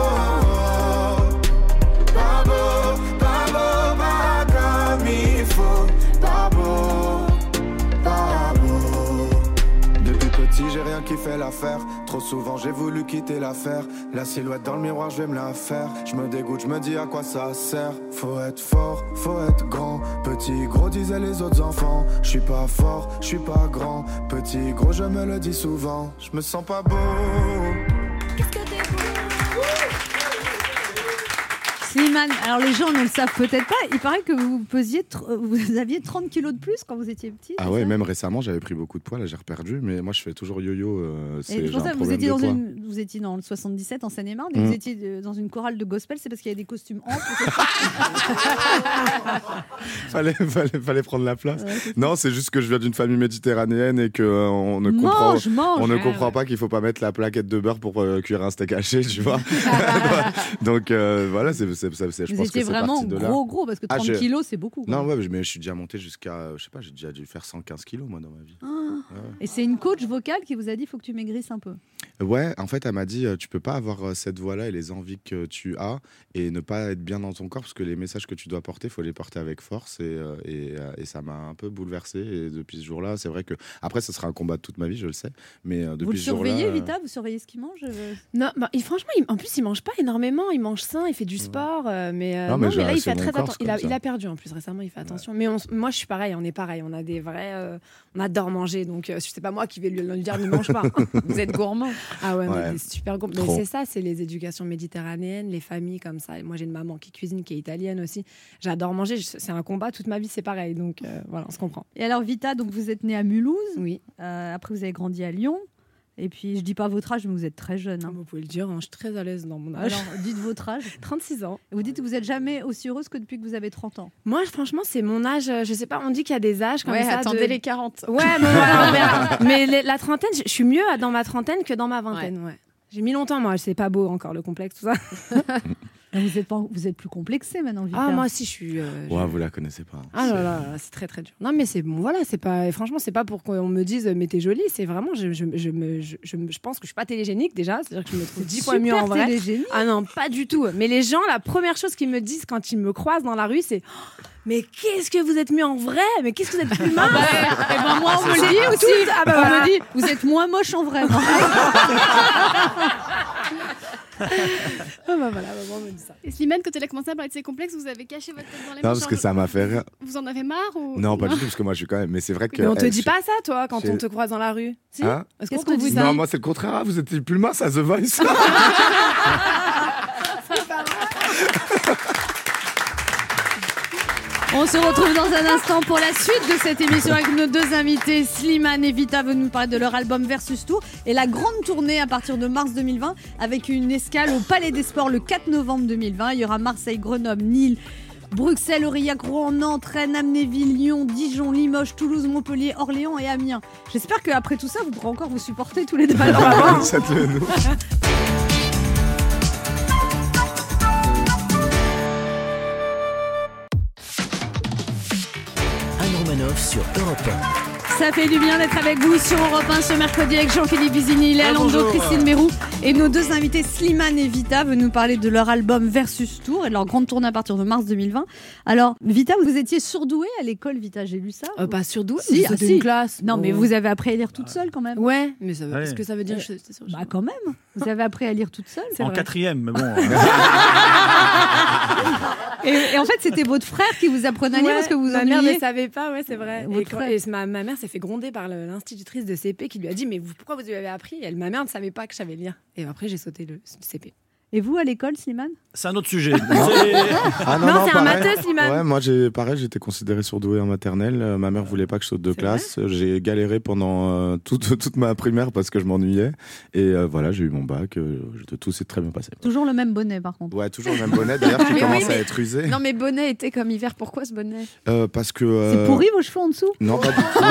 [SPEAKER 12] pas beau, pas beau, pas comme il faut, pas beau, pas beau. Depuis petit, j'ai rien qui fait l'affaire. Trop souvent, j'ai voulu quitter l'affaire. La silhouette dans le miroir, je vais me la faire. Je me dégoûte, je me dis à quoi ça sert. Faut être fort, faut être grand. Petit, gros, disaient les autres enfants. Je suis pas fort, je suis pas grand. Petit, gros, je me le dis souvent. Je me sens pas beau.
[SPEAKER 2] Slimane, alors les gens ne le savent peut-être pas, il paraît que vous pesiez, tr- euh, vous aviez trente kilos de plus quand vous étiez petit.
[SPEAKER 10] Ah
[SPEAKER 2] c'est
[SPEAKER 10] ouais,
[SPEAKER 2] ça
[SPEAKER 10] même récemment, j'avais pris beaucoup de poids, là j'ai reperdu, mais moi je fais toujours yo-yo. euh, c'est
[SPEAKER 2] Et
[SPEAKER 10] j'ai
[SPEAKER 2] pour
[SPEAKER 10] un
[SPEAKER 2] ça, vous
[SPEAKER 10] problème
[SPEAKER 2] étiez,
[SPEAKER 10] de
[SPEAKER 2] dans
[SPEAKER 10] poids.
[SPEAKER 2] une, vous étiez dans le soixante-dix-sept en Seine-et-Marne, et
[SPEAKER 10] Mm.
[SPEAKER 2] vous étiez euh, dans une chorale de gospel, c'est parce qu'il y a des costumes amples.
[SPEAKER 10] fallait, fallait, fallait prendre la place.
[SPEAKER 2] Ouais, c'est
[SPEAKER 10] Non, c'est juste que je viens d'une famille méditerranéenne et que euh, on ne comprend,
[SPEAKER 2] mange, mange.
[SPEAKER 10] on ne
[SPEAKER 2] Ah,
[SPEAKER 10] comprend
[SPEAKER 2] ouais.
[SPEAKER 10] pas qu'il faut pas mettre la plaquette de beurre pour euh, cuire un steak haché, tu vois. Donc euh, voilà, c'est, c'est, c'est, c'est- je
[SPEAKER 2] Vous
[SPEAKER 10] pense que
[SPEAKER 2] étiez
[SPEAKER 10] c'est
[SPEAKER 2] vraiment
[SPEAKER 10] parti de là.
[SPEAKER 2] gros, gros, parce que
[SPEAKER 10] Ah,
[SPEAKER 2] trente
[SPEAKER 10] j'ai-
[SPEAKER 2] kilos, c'est beaucoup. quoi.
[SPEAKER 10] Non, ouais, mais je suis déjà monté jusqu'à, euh, je sais pas, j'ai déjà dû faire cent quinze kilos moi dans ma vie.
[SPEAKER 2] Ah.
[SPEAKER 10] Ouais.
[SPEAKER 2] Et c'est une coach vocale qui vous a dit faut que tu maigrisses un peu.
[SPEAKER 10] Ouais, en fait, elle m'a dit euh, tu peux pas avoir euh, cette voix-là et les envies que tu as et ne pas être bien dans ton corps parce que les messages que tu dois porter, faut les porter avec force et, euh, et, euh, et ça m'a un peu bouleversé. Et depuis ce jour-là, c'est vrai que après, ça sera un combat de toute ma vie, je le sais. Mais euh, depuis
[SPEAKER 2] Vous le
[SPEAKER 10] ce jour-là,
[SPEAKER 2] surveillez,
[SPEAKER 10] euh,
[SPEAKER 2] Vita, vous surveillez ce qu'il mange euh,
[SPEAKER 11] Non, bah, il, franchement, il- en plus, il mange pas énormément. Il mange sain, il fait du sport. euh, mais, euh,
[SPEAKER 10] Non, mais
[SPEAKER 11] non,
[SPEAKER 10] j'ai-
[SPEAKER 11] mais là, il
[SPEAKER 10] c'est
[SPEAKER 11] fait
[SPEAKER 10] mon
[SPEAKER 11] très
[SPEAKER 10] corps,
[SPEAKER 11] attention.
[SPEAKER 10] c'est
[SPEAKER 11] Il a,
[SPEAKER 10] comme ça.
[SPEAKER 11] il a perdu en plus récemment, il fait attention. Mais on s- moi, je suis pareil, on est pareil. On a des vrais. euh, on adore manger. Donc, euh, c'est pas moi qui vais lui, lui dire ne mange pas.
[SPEAKER 2] Vous êtes gourmand.
[SPEAKER 11] Ah ouais, on
[SPEAKER 10] Ouais.
[SPEAKER 11] est des super gourmands. Mais
[SPEAKER 10] Trop.
[SPEAKER 11] c'est ça, c'est les éducations méditerranéennes, les familles comme ça. Et moi, j'ai une maman qui cuisine, qui est italienne aussi. J'adore manger. Je- C'est un combat. Toute ma vie, c'est pareil. Donc, euh, voilà, on se comprend.
[SPEAKER 2] Et alors, Vita, donc vous êtes née à Mulhouse.
[SPEAKER 11] Oui.
[SPEAKER 2] Euh, après, vous avez grandi à Lyon. Et puis, je dis pas votre âge, mais vous êtes très jeune. hein.
[SPEAKER 11] Vous pouvez le dire, hein, je suis très à l'aise dans mon âge.
[SPEAKER 2] Alors, dites votre âge.
[SPEAKER 11] trente-six ans.
[SPEAKER 2] Vous dites que vous n'êtes jamais aussi heureuse que depuis que vous avez trente ans.
[SPEAKER 11] Moi, franchement, c'est mon âge. euh, Je sais pas, on dit qu'il y a des âges comme
[SPEAKER 4] Ouais,
[SPEAKER 11] ça.
[SPEAKER 4] attendez
[SPEAKER 11] de-
[SPEAKER 4] les quarante.
[SPEAKER 11] Ouais, bon, voilà, on verra. Mais les- la trentaine, je je suis mieux dans ma trentaine que dans ma vingtaine. Ouais. J'ai mis longtemps, moi. C'est pas beau encore, le complexe, tout ça.
[SPEAKER 2] Non, vous êtes pas, vous êtes plus complexé maintenant, Vita.
[SPEAKER 11] Ah, moi aussi, je suis. Euh,
[SPEAKER 10] ouais,
[SPEAKER 11] je...
[SPEAKER 10] vous la connaissez pas.
[SPEAKER 11] Ah là là, c'est très très dur. Non, mais c'est bon, voilà, c'est pas. Franchement, c'est pas pour qu'on me dise, mais t'es jolie. C'est vraiment, je, je, je, me, je, je, je pense que je suis pas télégénique déjà. C'est-à-dire que je me trouve dix fois mieux en vrai.
[SPEAKER 2] Télégénique.
[SPEAKER 11] Ah non, pas du tout. Mais les gens, la première chose qu'ils me disent quand ils me croisent dans la rue, c'est. Oh, mais qu'est-ce que vous êtes mieux en vrai? Mais qu'est-ce que vous êtes plus mince?
[SPEAKER 2] Et ben moi, on me le dit aussi. Ah bah, on me dit, vous êtes moins moche en vrai.
[SPEAKER 11] Ah bah voilà, maman me dit ça.
[SPEAKER 5] Et Slimane, quand elle a commencé à parler de ses complexes, vous avez caché votre tête dans les
[SPEAKER 10] Non,
[SPEAKER 5] manches.
[SPEAKER 10] parce que ça m'a fait rire.
[SPEAKER 5] Vous en avez marre ou...
[SPEAKER 10] Non, pas du tout, parce que moi je suis quand même. Mais c'est vrai que.
[SPEAKER 11] Mais on te
[SPEAKER 10] elle,
[SPEAKER 11] dit
[SPEAKER 10] je-
[SPEAKER 11] pas ça, toi, quand
[SPEAKER 10] j'ai-
[SPEAKER 11] on te croise dans la rue. Si
[SPEAKER 10] Hein
[SPEAKER 11] Est-ce
[SPEAKER 2] Qu'est-ce
[SPEAKER 11] qu'on te
[SPEAKER 2] qu'on
[SPEAKER 11] dit
[SPEAKER 2] vous
[SPEAKER 11] ça?
[SPEAKER 10] Non, moi c'est le contraire. Ah, vous êtes plus mince à The Voice.
[SPEAKER 2] On se retrouve dans un instant pour la suite de cette émission avec nos deux invités. Slimane et Vita vont nous parler de leur album Versus Tour et la grande tournée à partir de mars deux mille vingt avec une escale au Palais des Sports le quatre novembre deux mille vingt. Il y aura Marseille, Grenoble, Nîmes, Bruxelles, Aurillac, Rouen, Nantes, Rennes, Amnéville, Lyon, Dijon, Limoges, Toulouse, Montpellier, Orléans et Amiens. J'espère qu'après tout ça, vous pourrez encore vous supporter tous les deux.
[SPEAKER 10] Faites-le nous.
[SPEAKER 1] Anne Romanoff sur Europe un.
[SPEAKER 2] Ça fait du bien d'être avec vous sur Europe un ce mercredi avec Jean-Philippe Vizini, Léa
[SPEAKER 3] Ah,
[SPEAKER 2] Lando,
[SPEAKER 3] bonjour.
[SPEAKER 2] Christine Mérou et nos deux invités Slimane et Vita veulent nous parler de leur album Versus Tour et de leur grande tournée à partir de mars deux mille vingt. Alors Vita, vous étiez surdouée à l'école, Vita, j'ai lu ça.
[SPEAKER 11] Euh, pas surdouée,
[SPEAKER 2] Si,
[SPEAKER 11] mais
[SPEAKER 2] ah,
[SPEAKER 11] c'était
[SPEAKER 2] si.
[SPEAKER 11] une classe.
[SPEAKER 2] Non, mais
[SPEAKER 11] Oh.
[SPEAKER 2] vous avez appris à lire toute seule quand même.
[SPEAKER 11] Ouais, mais ça veut...
[SPEAKER 3] Ouais.
[SPEAKER 11] est-ce que ça veut dire
[SPEAKER 2] Ouais.
[SPEAKER 11] que j'étais sur-
[SPEAKER 2] Bah quand même. Vous avez appris à lire toute seule.
[SPEAKER 11] C'est
[SPEAKER 3] En
[SPEAKER 11] vrai.
[SPEAKER 3] quatrième, mais bon.
[SPEAKER 2] Et, et en fait, c'était votre frère qui vous apprenait à lire
[SPEAKER 11] Ouais,
[SPEAKER 2] parce que vous
[SPEAKER 11] ma mère
[SPEAKER 2] ennuyiez.
[SPEAKER 11] ne savait pas, ouais, c'est vrai.
[SPEAKER 2] Votre
[SPEAKER 11] Et, quand-
[SPEAKER 2] frère.
[SPEAKER 11] et ma, ma mère s'est fait gronder par le- l'institutrice de C P qui lui a dit mais vous, pourquoi vous lui avez appris? Et elle, ma mère ne savait pas que je savais lire. Et après j'ai sauté le C P.
[SPEAKER 2] Et vous à l'école, Slimane?
[SPEAKER 3] C'est un autre sujet.
[SPEAKER 10] Ah
[SPEAKER 11] Non, c'est un
[SPEAKER 10] pareil.
[SPEAKER 11] matheux, Slimane.
[SPEAKER 10] Ouais, moi j'ai pareil, j'étais considéré surdoué en maternelle. Euh, ma mère voulait pas que je saute de
[SPEAKER 11] C'est
[SPEAKER 10] classe. J'ai galéré pendant euh, toute, toute ma primaire parce que je m'ennuyais. Et euh, voilà, j'ai eu mon bac. Euh, tout s'est très bien passé.
[SPEAKER 2] Toujours le même bonnet par contre.
[SPEAKER 10] Ouais, toujours le même bonnet. D'ailleurs, qui
[SPEAKER 4] Mais
[SPEAKER 10] commence
[SPEAKER 4] oui, mais-
[SPEAKER 10] à être usé.
[SPEAKER 4] Non, mais bonnet était comme hiver. Pourquoi ce bonnet?
[SPEAKER 10] Euh, parce que.
[SPEAKER 2] C'est
[SPEAKER 10] euh,
[SPEAKER 2] pourri vos cheveux en dessous?
[SPEAKER 10] Non, pas du tout.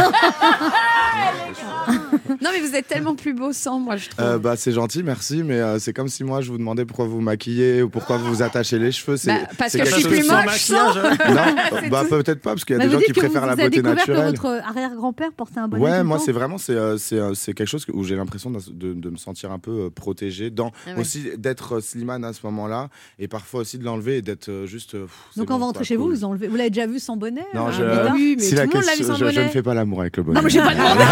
[SPEAKER 4] Non, mais vous êtes tellement plus beau sans, moi, je trouve.
[SPEAKER 10] Euh, bah, c'est gentil, merci. Mais euh, c'est comme si moi je vous demandais pourquoi vous maquillez ou pourquoi vous vous attachez les cheveux. C'est,
[SPEAKER 4] Bah, parce
[SPEAKER 10] c'est
[SPEAKER 4] que je
[SPEAKER 10] quelque
[SPEAKER 4] suis
[SPEAKER 10] chose-
[SPEAKER 4] plus
[SPEAKER 3] sans
[SPEAKER 4] moche sans.
[SPEAKER 3] maquillage.
[SPEAKER 10] Non, bah, peut-être pas, parce qu'il y a
[SPEAKER 2] Bah,
[SPEAKER 10] des
[SPEAKER 2] vous
[SPEAKER 10] gens qui
[SPEAKER 2] dites que
[SPEAKER 10] préfèrent
[SPEAKER 2] vous
[SPEAKER 10] la
[SPEAKER 2] avez
[SPEAKER 10] beauté
[SPEAKER 2] découvert
[SPEAKER 10] naturelle.
[SPEAKER 2] que votre arrière-grand-père portait un bonnet. tout
[SPEAKER 10] Ouais,
[SPEAKER 2] le
[SPEAKER 10] moi
[SPEAKER 2] temps.
[SPEAKER 10] c'est vraiment c'est euh, c'est euh, c'est quelque chose que- où j'ai l'impression de, de, de me sentir un peu euh, protégé, dans
[SPEAKER 4] Ah ouais.
[SPEAKER 10] aussi d'être euh, Slimane à ce moment-là et parfois aussi de l'enlever et d'être euh, juste. euh, pff, c'est
[SPEAKER 2] Donc
[SPEAKER 10] bon,
[SPEAKER 2] quand vous
[SPEAKER 10] c'est
[SPEAKER 2] rentrez
[SPEAKER 10] pas
[SPEAKER 2] chez vous,
[SPEAKER 10] cool.
[SPEAKER 2] vous enlevez. Vous l'avez déjà vu sans bonnet?
[SPEAKER 10] Non,
[SPEAKER 2] euh,
[SPEAKER 10] je,
[SPEAKER 2] Vita
[SPEAKER 11] oui, mais
[SPEAKER 10] si
[SPEAKER 11] tout
[SPEAKER 10] la
[SPEAKER 11] le monde l'a
[SPEAKER 10] question-
[SPEAKER 11] vu sans
[SPEAKER 10] je, je
[SPEAKER 11] bonnet.
[SPEAKER 10] ne fais pas l'amour avec le bonnet.
[SPEAKER 2] Non, mais j'ai pas demandé.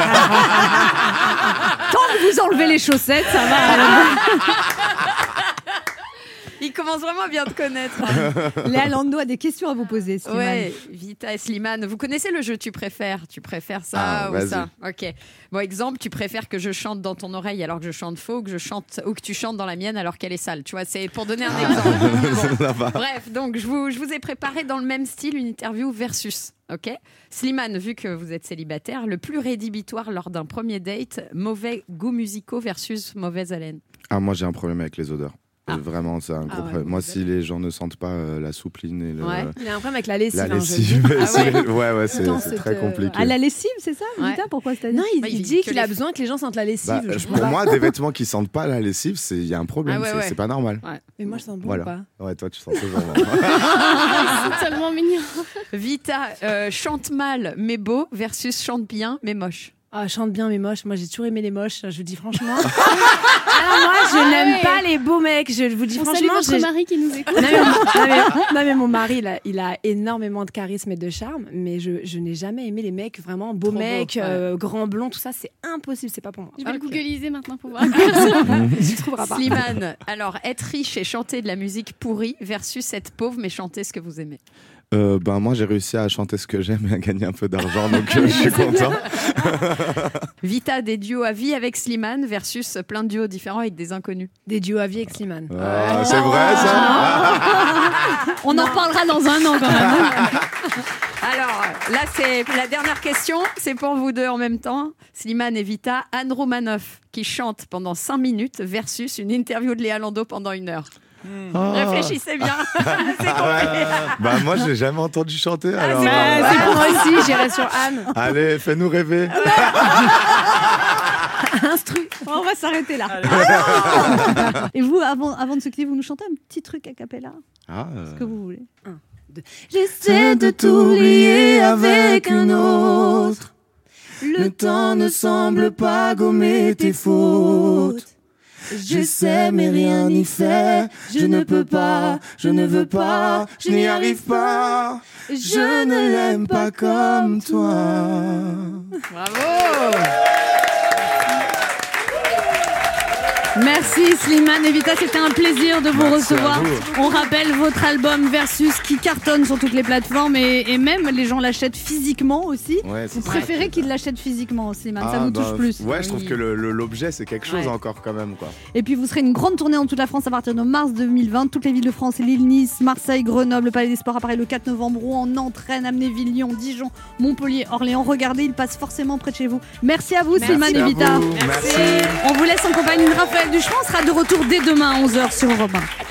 [SPEAKER 2] Tant que vous enlevez les chaussettes, ça va.
[SPEAKER 4] Il commence vraiment à bien te connaître. hein.
[SPEAKER 2] Léa Lando a des questions à vous poser, Slimane.
[SPEAKER 4] Ouais, Vita et Slimane. Vous connaissez le jeu Tu préfères? Tu préfères ça
[SPEAKER 10] Ah,
[SPEAKER 4] ou
[SPEAKER 10] vas-y.
[SPEAKER 4] ça? Ok. Bon, exemple, tu préfères que je chante dans ton oreille alors que je chante faux, que je chante ou que tu chantes dans la mienne alors qu'elle est sale. Tu vois, c'est pour donner un exemple. Bon.
[SPEAKER 10] Ça va.
[SPEAKER 4] Bref, donc je vous, je vous ai préparé dans le même style une interview versus. Ok. Slimane, vu que vous êtes célibataire, le plus rédhibitoire lors d'un premier date, mauvais goûts musicaux versus mauvaise haleine.
[SPEAKER 10] Ah, moi j'ai un problème avec les odeurs.
[SPEAKER 4] Ah.
[SPEAKER 10] Euh, Vraiment, c'est un gros
[SPEAKER 11] ouais,
[SPEAKER 10] problème. Moi, si les gens ne sentent pas euh, la soupline et le,
[SPEAKER 4] Ouais.
[SPEAKER 11] Il a un problème avec la lessive.
[SPEAKER 10] la
[SPEAKER 11] hein, je
[SPEAKER 10] lessive,
[SPEAKER 11] le dis.
[SPEAKER 4] Ah
[SPEAKER 10] c'est-
[SPEAKER 4] ouais.
[SPEAKER 10] ouais, ouais, c'est
[SPEAKER 11] Attends,
[SPEAKER 10] c'est
[SPEAKER 11] c'est,
[SPEAKER 10] très
[SPEAKER 11] euh,
[SPEAKER 10] compliqué.
[SPEAKER 2] À la lessive, c'est ça,
[SPEAKER 4] Ouais.
[SPEAKER 2] Vita? Pourquoi c'est
[SPEAKER 11] Non, il,
[SPEAKER 4] Ouais,
[SPEAKER 11] il
[SPEAKER 4] il-
[SPEAKER 11] dit
[SPEAKER 4] que
[SPEAKER 11] qu'il
[SPEAKER 4] les-
[SPEAKER 11] a besoin que les gens sentent la lessive.
[SPEAKER 10] Bah,
[SPEAKER 11] je
[SPEAKER 10] je-
[SPEAKER 11] comprends
[SPEAKER 10] pour
[SPEAKER 11] pas.
[SPEAKER 10] moi, des vêtements qui sentent pas la lessive, c'est il y a un problème.
[SPEAKER 4] Ah ouais,
[SPEAKER 10] c'est
[SPEAKER 4] ouais.
[SPEAKER 10] c'est pas normal.
[SPEAKER 11] Mais moi je sens bon
[SPEAKER 10] Voilà.
[SPEAKER 11] ou pas?
[SPEAKER 10] Ouais, toi, tu sens toujours. bon.
[SPEAKER 5] C'est tellement mignon.
[SPEAKER 4] Vita, euh, chante mal mais beau versus chante bien mais moche.
[SPEAKER 11] Ah, chante bien mais moche. Moi j'ai toujours aimé les moches, je vous dis franchement. Alors moi je n'aime
[SPEAKER 5] ouais.
[SPEAKER 11] pas les beaux mecs, je vous dis
[SPEAKER 5] On salue
[SPEAKER 11] franchement.
[SPEAKER 5] votre
[SPEAKER 11] j'ai-
[SPEAKER 5] mari qui nous écoute.
[SPEAKER 11] Non mais, mon, non, mais, non, mais mon mari, il a, il a énormément de charisme et de charme, mais je, je n'ai jamais aimé les mecs vraiment beaux
[SPEAKER 4] Trop
[SPEAKER 11] mecs,
[SPEAKER 4] beaux, ouais.
[SPEAKER 11] euh, grands blonds, tout ça, c'est impossible, c'est pas pour moi.
[SPEAKER 5] Je vais le
[SPEAKER 4] Ok.
[SPEAKER 5] googliser maintenant pour voir.
[SPEAKER 11] Tu trouveras pas.
[SPEAKER 4] Slimane, alors être riche et chanter de la musique pourrie versus être pauvre mais chanter ce que vous aimez.
[SPEAKER 10] Euh, ben moi j'ai réussi à chanter ce que j'aime et à gagner un peu d'argent, donc euh, je suis content.
[SPEAKER 4] Vita, des duos à vie avec Slimane versus plein de duos différents avec des inconnus.
[SPEAKER 11] Des duos à vie avec Slimane.
[SPEAKER 10] Ah, c'est vrai ça.
[SPEAKER 2] On en reparlera dans un an quand même.
[SPEAKER 4] Alors là c'est la dernière question, c'est pour vous deux en même temps. Slimane et Vita, Anne Romanoff qui chante pendant cinq minutes versus une interview de Léa Lando pendant une heure.
[SPEAKER 10] Oh.
[SPEAKER 4] Réfléchissez bien. C'est compliqué.
[SPEAKER 10] Bah moi j'ai jamais entendu chanter. Alors,
[SPEAKER 11] Bah,
[SPEAKER 10] euh,
[SPEAKER 11] c'est pour moi aussi, j'irai sur Anne.
[SPEAKER 10] allez, fais-nous rêver.
[SPEAKER 11] Instru.
[SPEAKER 2] On va s'arrêter là. Ah et vous, avant, avant de se quitter, vous nous chantez un petit truc a cappella.
[SPEAKER 10] Ah, euh...
[SPEAKER 2] Ce que vous voulez. Un, deux.
[SPEAKER 12] J'essaie de t'oublier avec un autre. Le temps ne semble pas gommer tes fautes. J'essaie mais rien n'y fait. Je ne peux pas, je ne veux pas, je n'y arrive pas. Je ne l'aime pas comme toi.
[SPEAKER 4] Bravo.
[SPEAKER 2] Merci Slimane et Vita, c'était un plaisir de vous
[SPEAKER 10] Merci
[SPEAKER 2] recevoir.
[SPEAKER 10] vous.
[SPEAKER 2] On rappelle votre album Versus qui cartonne sur toutes les plateformes et, et même les gens l'achètent physiquement aussi.
[SPEAKER 10] Ouais,
[SPEAKER 2] vous
[SPEAKER 10] c'est
[SPEAKER 2] préférez
[SPEAKER 10] ça.
[SPEAKER 2] qu'ils l'achètent physiquement, Slimane, ça
[SPEAKER 10] Ah,
[SPEAKER 2] vous
[SPEAKER 10] bah,
[SPEAKER 2] touche plus.
[SPEAKER 10] Ouais, je trouve
[SPEAKER 2] Oui.
[SPEAKER 10] que le- le- l'objet, c'est quelque chose
[SPEAKER 2] Ouais.
[SPEAKER 10] encore quand même. Quoi.
[SPEAKER 2] Et puis vous serez une grande tournée dans toute la France à partir de mars deux mille vingt. Toutes les villes de France, Lille, Nice, Marseille, Grenoble, le Palais des Sports à Paris le quatre novembre, Rouen, Nantes, Rennes, Amnéville, Lyon, Dijon, Montpellier, Orléans. Regardez, il passe forcément près de chez vous. Merci à vous
[SPEAKER 12] Merci
[SPEAKER 2] Slimane
[SPEAKER 12] à
[SPEAKER 2] et Vita.
[SPEAKER 12] vous. Merci.
[SPEAKER 2] On vous laisse en compagnie de Raphaël Duchemin. On sera de retour dès demain à onze heures sur Europe un.